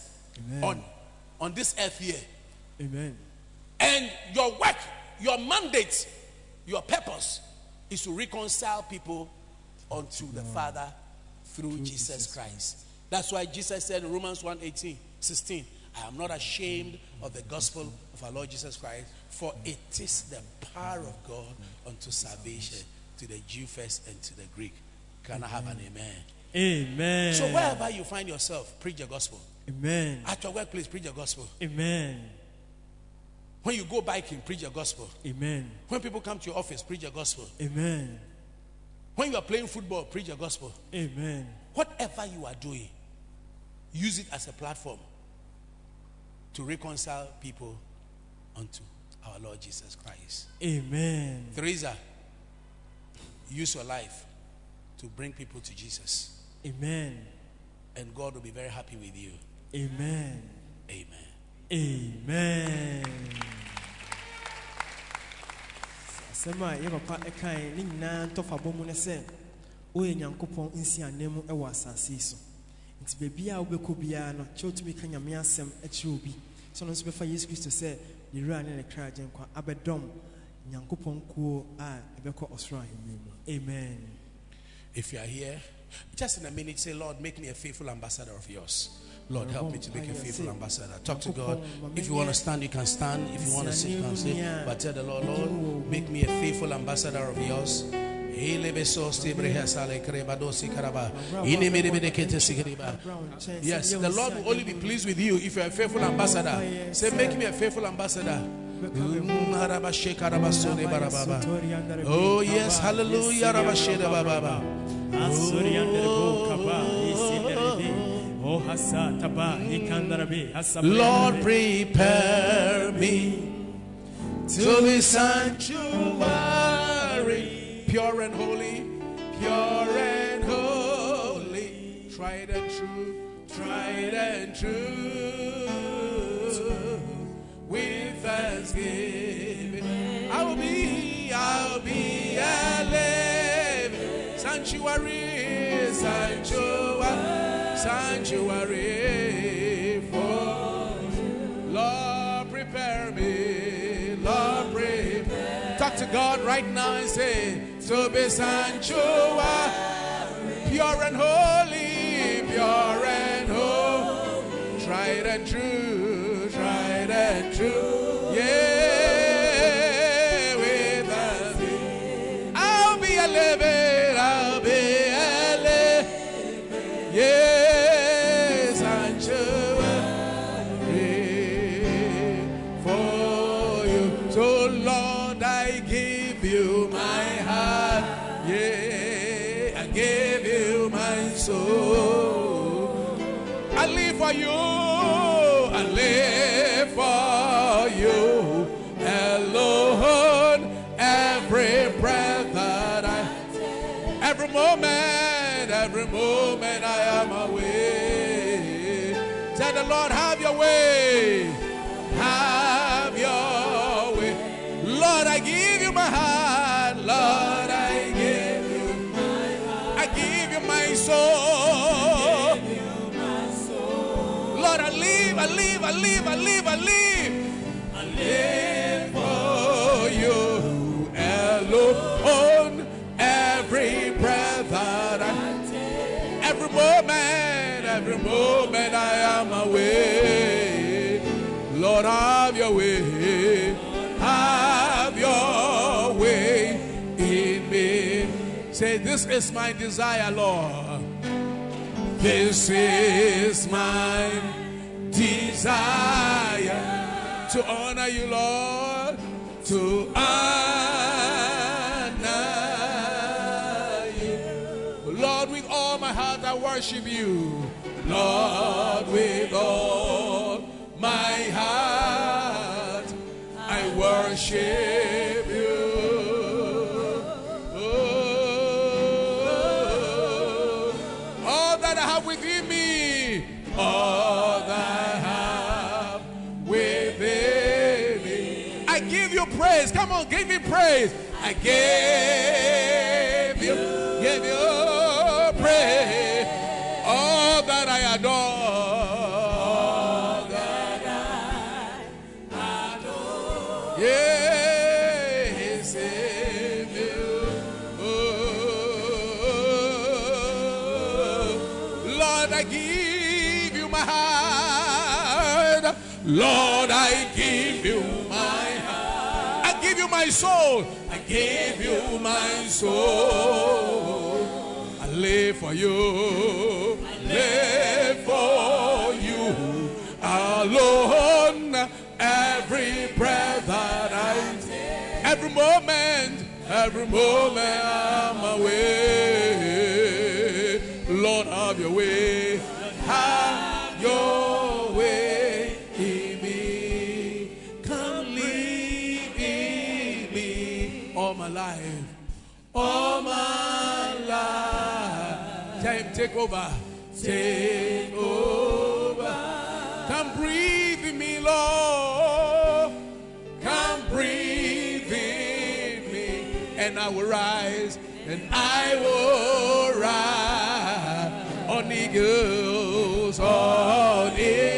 on this earth here. Amen. And your work, your mandate, your purpose is to reconcile people unto the Father through Jesus Christ. That's why Jesus said in Romans 1:16, I am not ashamed of the gospel of our Lord Jesus Christ, for it is the power of God unto salvation to the Jew first and to the Greek. Can I have an amen? Amen. So wherever you find yourself, preach the gospel. Amen. At your workplace, preach the gospel. Amen. When you go biking, preach the gospel. Amen. When people come to your office, preach the gospel. Amen. When you are playing football, preach the gospel. Amen. Whatever you are doing, use it as a platform to reconcile people unto our Lord Jesus Christ. Amen. Teresa, use your life to bring people to Jesus. Amen. And God will be very happy with you. Amen. Amen. Amen. Sema ye papa ekan ni nyina tofa bomu ne se o ye Nyankopon nsi anemu e wa asase so. Nti bebia wo beko bia no che otumi ka nyame asem e kire obi. So no so befa Jesus Christ se ni ra ne kra agyen kwa abedom Nyankopon kuo a ebeko osoro ahemmu. Amen. If you are here, just in a minute say, Lord, make me a faithful ambassador of yours. Lord, help me to make a faithful ambassador. Talk to God. If you want to stand, you can stand. If you want to sit, you can sit. But tell the Lord, Lord, make me a faithful ambassador of yours. Yes, the Lord will only be pleased with you if you are a faithful ambassador. Say, make me a faithful ambassador. Oh, yes, hallelujah. Lord, prepare me to be sanctuary, pure and holy, tried and true, with thanksgiving. I'll be a living sanctuary for Lord, prepare me, Lord, prepare. Talk to God right now and say, to be sanctuary, pure and holy, tried and true, yeah, with us. I'll be a living for you. I live for you alone. Every breath that I, every moment I am away. Tell the Lord, have your way. Have your way. Lord, I give you my heart. Lord, I give you my heart. I give you my soul. Lord, I live for you alone. Every breath that I take, every moment I am away. Lord, have your way. Have your way in me. Say, this is my desire, Lord. This is my desire to honor you, Lord, to honor you. Lord, with all my heart I worship you. Lord, with all my heart I worship you. All that I have within me, all that I have within me, I give you praise. Come on, give me praise. I give you praise. All that I adore. Yes, Lord, I give you my heart. Lord, I give you my heart. I give you my soul. I give you my soul. I live for you. I live for you alone. Every breath that I take, every moment I'm away. Lord, have your way. Have your way in me. Come live in me all my life. All my life. Tell him, take over. Take over. Come breathe in me, Lord. Come breathe in me. And I will rise. And I will rise on eagles, on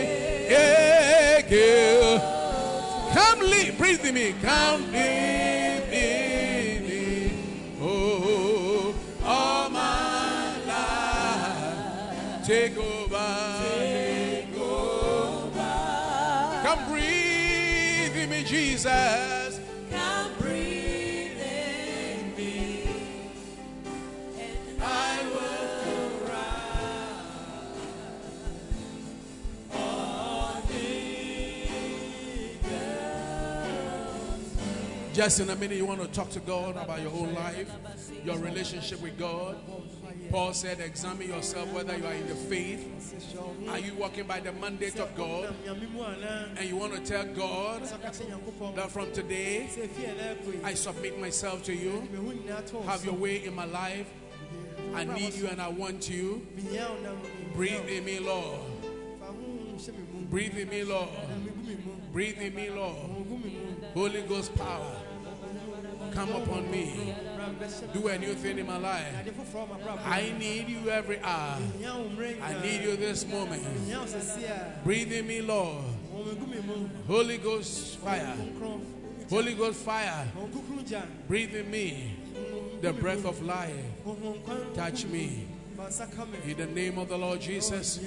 eagles. Come live, breathe in me. Come live in me. Oh, all my life. Take over. Take over. Come breathe in me, Jesus. Come breathe in me. And I will rise on eagles. Just in a minute, you want to talk to God about your own life, your relationship with God. Paul said, examine yourself whether you are in the faith. Are you walking by the mandate of God? And you want to tell God that from today, I submit myself to you. Have your way in my life. I need you and I want you. Breathe in me, Lord. Breathe in me, Lord. Breathe in me, Lord. Holy Ghost power, come upon me. Do a new thing in my life. I need you every hour. I need you this moment. Breathe in me, Lord. Holy Ghost fire. Holy Ghost fire. Breathe in me. The breath of life. Touch me. In the name of the Lord Jesus.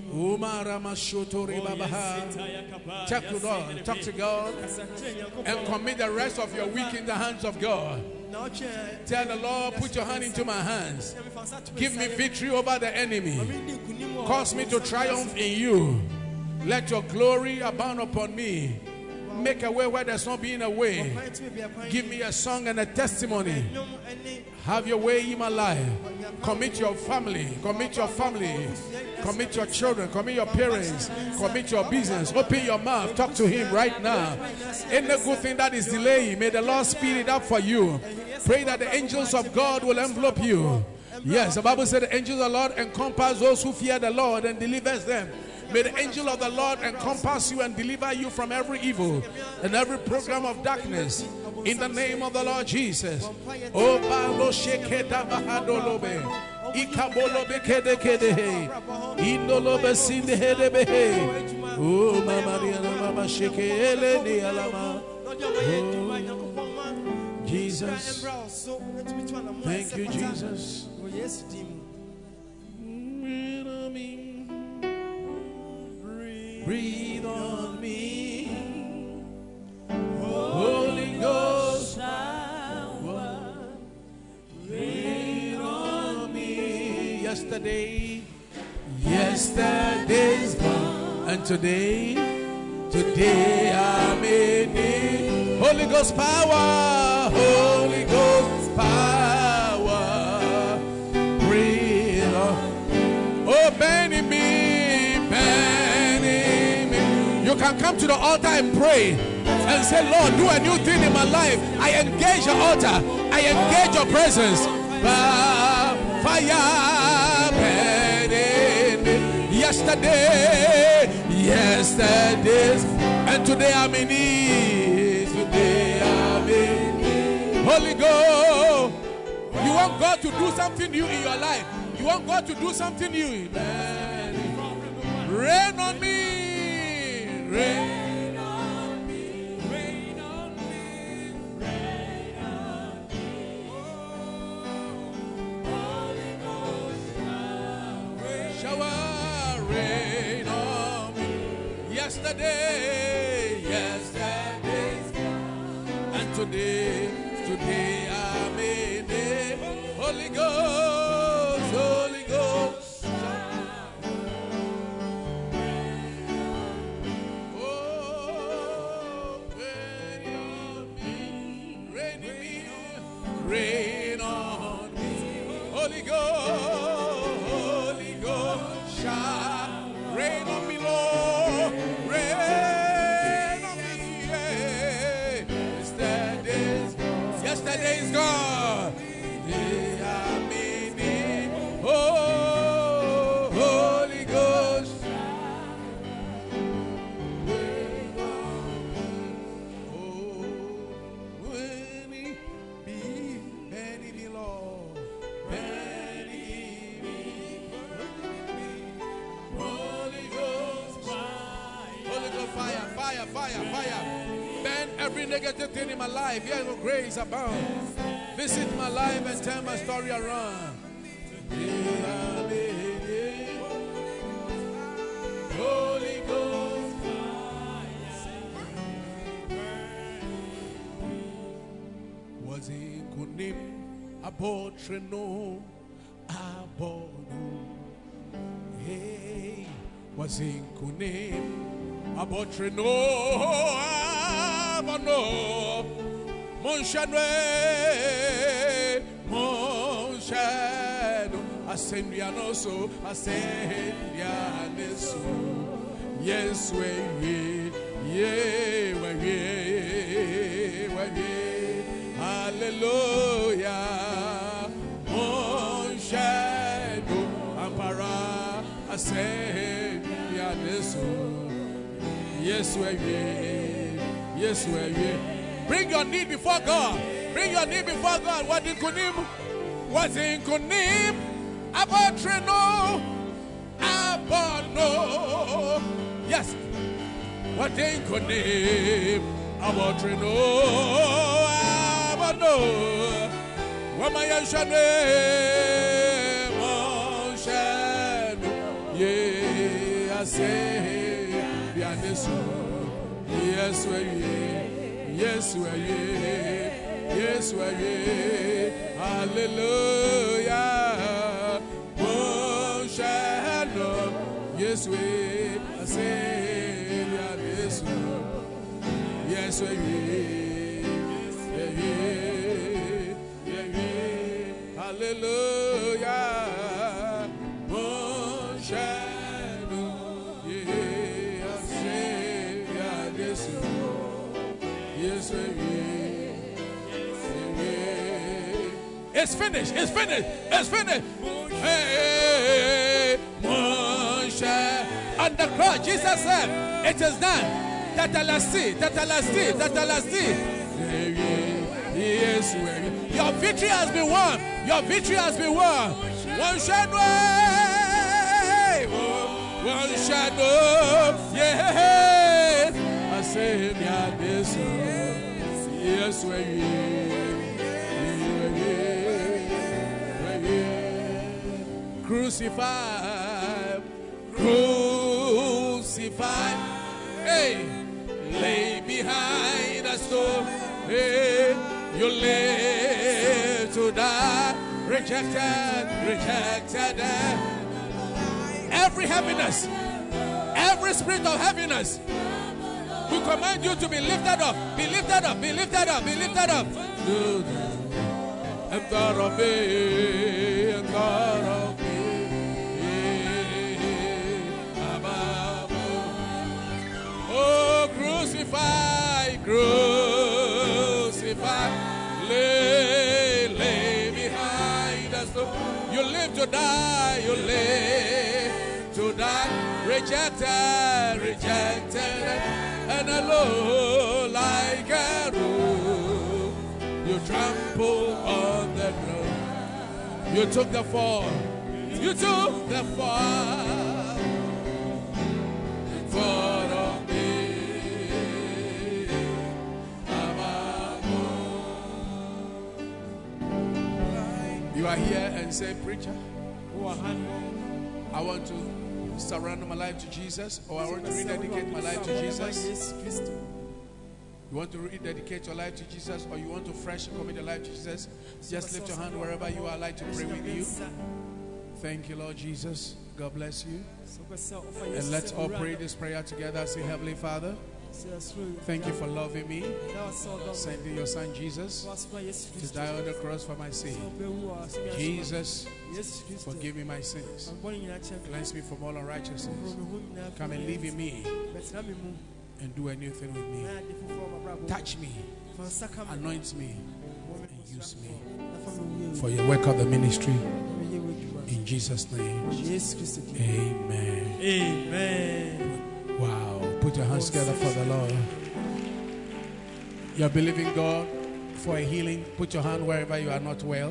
Talk to God. Talk to God. And commit the rest of your week in the hands of God. Tell the Lord, put your hand into my hands. Give me victory over the enemy. Cause me to triumph in you. Let your glory abound upon me. Make a way where there's not been a way. Give me a song and a testimony. Have your way in my life. Commit your family. Commit your family. Commit your children. Commit your parents. Commit your business. Open your mouth. Talk to him right now. Any good thing that is delaying, may the Lord speed it up for you. Pray that the angels of God will envelop you. Yes, the Bible said the angels of the Lord encompass those who fear the Lord and delivers them. May the angel of the Lord encompass you and deliver you from every evil and every program of darkness. In the name of the Lord Jesus. Oh, Balo Sheketa Bahadolobe. Ikabolobe Kede Kede. Indolobe Sinde Hedebehe. Oh, Mama Diana Mama Shekele de Alama. Jesus. Thank you, Jesus. Breathe on me, Holy Ghost power. Breathe on me. Yesterday's gone, and today I'm in it. Holy Ghost power, Holy Ghost power. Breathe on. Oh, Benny me. You can come to the altar and pray and say, Lord, do a new thing in my life. I engage your altar. I engage your presence. Fire. Yesterday's, and today I'm in it. Today I'm in it. Holy Ghost. You want God to do something new in your life. You want God to do something new. Rain on me. Rain on me, rain on me, rain on me. Holy Ghost power. Shower, rain on me. Yesterday's gone, and today I'm in it. Holy Ghost, Holy Ghost. Rain on me, Holy Ghost, shine. Rain on me, Lord, rain on me. Yesterday's gone. Today I'm in it. Oh, Holy Ghost, rain on me. Oh, Benny me, Lord. Benny me. Holy Ghost fire. Holy Ghost fire. Burn every negative thing in my life. Here no grace abound. Visit my life and turn my story around. Holy Ghost was in Kunim. Abotreno, abono. Hey, was in Kunim. Abotreno, abono. Monshano, Ascendiano so, Ascendiano so. Yes, we, hallelujah. Mon shadow, ampara, Ascendiano so. Yes, we. Bring your need before God. Bring your need before God. What in Kunim? Was in Kunim? Abotreno. Abono. Yes. What in Kunim? Abotreno. Abono. Wamayashane. Monshano. Ye. I say. Bianesu. Yes, we. Yes, we hallelujah. Oh, Shalom. Yes, we say, yes, Yes, we hallelujah. Mon shadow, yeah, Savior, yes, yes, it's finished. It's finished. It's finished. Hey, mon cher. On the cross, Jesus said, "It is done." Tatalasti, tatalasti, tatalasti. Yes, your victory has been won. Your victory has been won. One shadow. One shadow. Yeah. I say, yes, yes, crucified, crucified, hey, lay behind the stone, hey, you live to die, rejected, rejected, every heaviness, every spirit of heaviness, we command you to be lifted up, be lifted up, be lifted up, be lifted up. And God of me, and God of me. Oh, crucify, crucify, lay behind us. You live to die, you live to die, rejected, rejected, and alone like a roof. You trample on the ground. You took the fall. You took the fall. For me. You are here and say, preacher, I want to surrender my life to Jesus, or I want to rededicate my life to Jesus. You want to rededicate your life to Jesus, or you want to fresh commit your life to Jesus? Just lift your hand wherever you are. I'd like to pray with you. Thank you, Lord Jesus. God bless you. And let's all pray this prayer together. Say, Heavenly Father, thank you for loving me, sending your son Jesus to die on the cross for my sin. Jesus, forgive me my sins. Cleanse me from all unrighteousness. Come and live in me and do a new thing with me. Touch me, anoint me, and use me for your work of the ministry. In Jesus' name, amen. Amen. Wow. Put your hands together for the Lord. You're believing God for a healing. Put your hand wherever you are not well.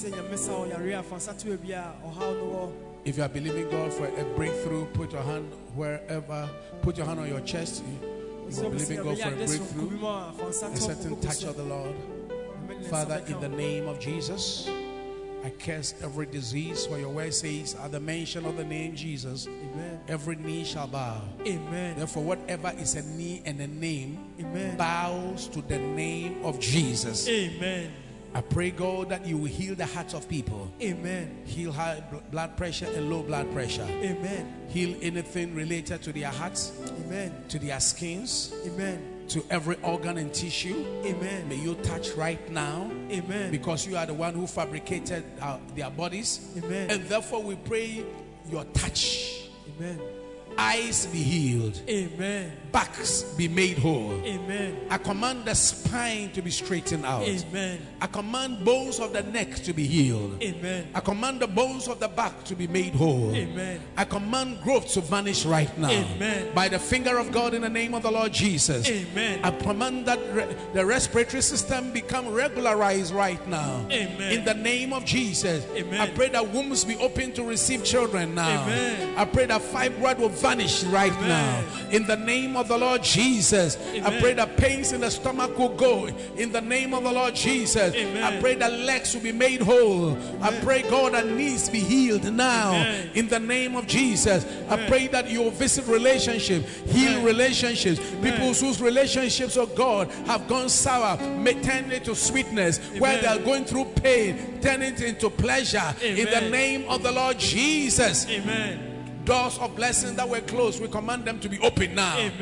If you are believing God for a breakthrough, put your hand wherever. Put your hand on your chest. You are believing God for a breakthrough, a certain touch of the Lord. Father, in the name of Jesus, I curse every disease, for your word says, at the mention of the name Jesus, amen, every knee shall bow. Amen. Therefore, whatever is a knee and a name, amen, bows to the name of Jesus. Amen. I pray, God, that you will heal the hearts of people. Amen. Heal high blood pressure and low blood pressure. Amen. Heal anything related to their hearts. Amen. To their skins. Amen. To every organ and tissue. Amen. May you touch right now. Amen. Because you are the one who fabricated their bodies. Amen. And therefore we pray your touch. Amen. Eyes be healed. Amen. Backs be made whole. Amen. I command the spine to be straightened out. Amen. I command bones of the neck to be healed. Amen. I command the bones of the back to be made whole. Amen. I command growth to vanish right now. Amen. By the finger of God in the name of the Lord Jesus. Amen. I command that the respiratory system become regularized right now. Amen. In the name of Jesus. Amen. I pray that wombs be open to receive children now. Amen. I pray that fibroid will vanish right now. In the name of the Lord Jesus. Amen. I pray that pains in the stomach will go. In the name of the Lord Jesus. Amen. I pray that legs will be made whole. Amen. I pray, God, that knees be healed now. Amen. In the name of Jesus. Amen. I pray that you will visit relationships, heal relationships. Amen. People whose relationships, oh God, have gone sour, may turn into sweetness. Amen. Where they are going through pain, turn it into pleasure. Amen. In the name of the Lord Jesus. Amen. Doors of blessings that were closed, we command them to be open now. Amen.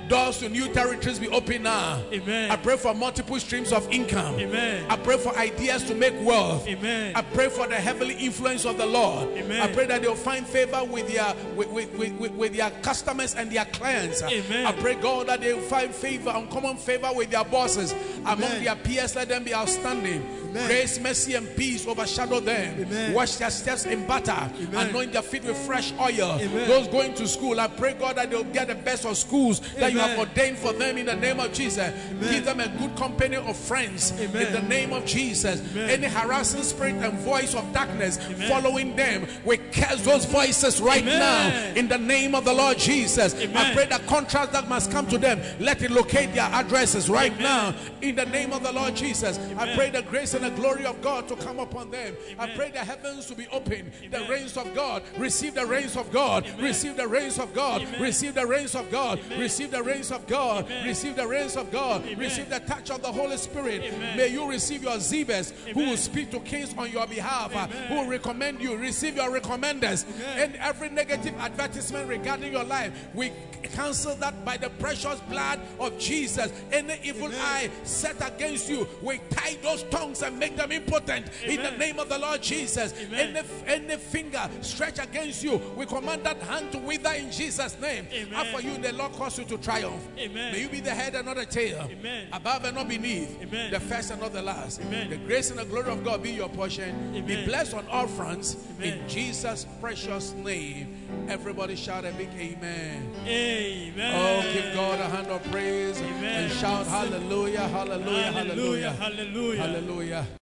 Doors to new territories be open now. Amen. I pray for multiple streams of income. Amen. I pray for ideas to make wealth. Amen. I pray for the heavenly influence of the Lord. Amen. I pray that they'll find favor with their customers and their clients. Amen. I pray, God, that they'll find favor, uncommon favor with their bosses. Among their peers, let them be outstanding. Amen. Grace, mercy, and peace overshadow them. Amen. Wash their steps in butter. Amen. Anoint their feet with fresh oil. Amen. Those going to school, I pray, God, that they'll get the best of schools that you have Amen. ordained for them in the name of Jesus. Amen. Give them a good company of friends Amen. in the name of Jesus. Amen. Any harassing spirit and voice of darkness Amen. following them, we curse those voices right Amen. now in the name of the Lord Jesus. Amen. I pray that contracts that must come to them, let it locate their addresses right Amen. now in the name of the Lord Jesus. I pray the grace and the glory of God to come upon them. I pray the heavens to be open, the rains of God. Receive the rains of God. Receive the rains of God. Receive the rains of God. Receive the rains of God. Receive the rains of God. Receive the touch of the Holy Spirit. May you receive your Zebes who will speak to kings on your behalf, who will recommend you. Receive your recommenders. And every negative advertisement regarding your life, we cancel that by the precious blood of Jesus. Any evil eye set against you, we tie those tongues and make them impotent in the name of the Lord Jesus. Any finger stretched against you, we command that hand to wither in Jesus' name. And for you, the Lord cause you to triumph. May you be the head and not the tail, above and not beneath, the first and not the last. The grace and the glory of God be your portion. Be blessed on all fronts in Jesus' precious name. Everybody shout a big amen. Amen. Oh, give God a hand of praise and shout hallelujah, hallelujah, hallelujah, Hallelujah. hallelujah.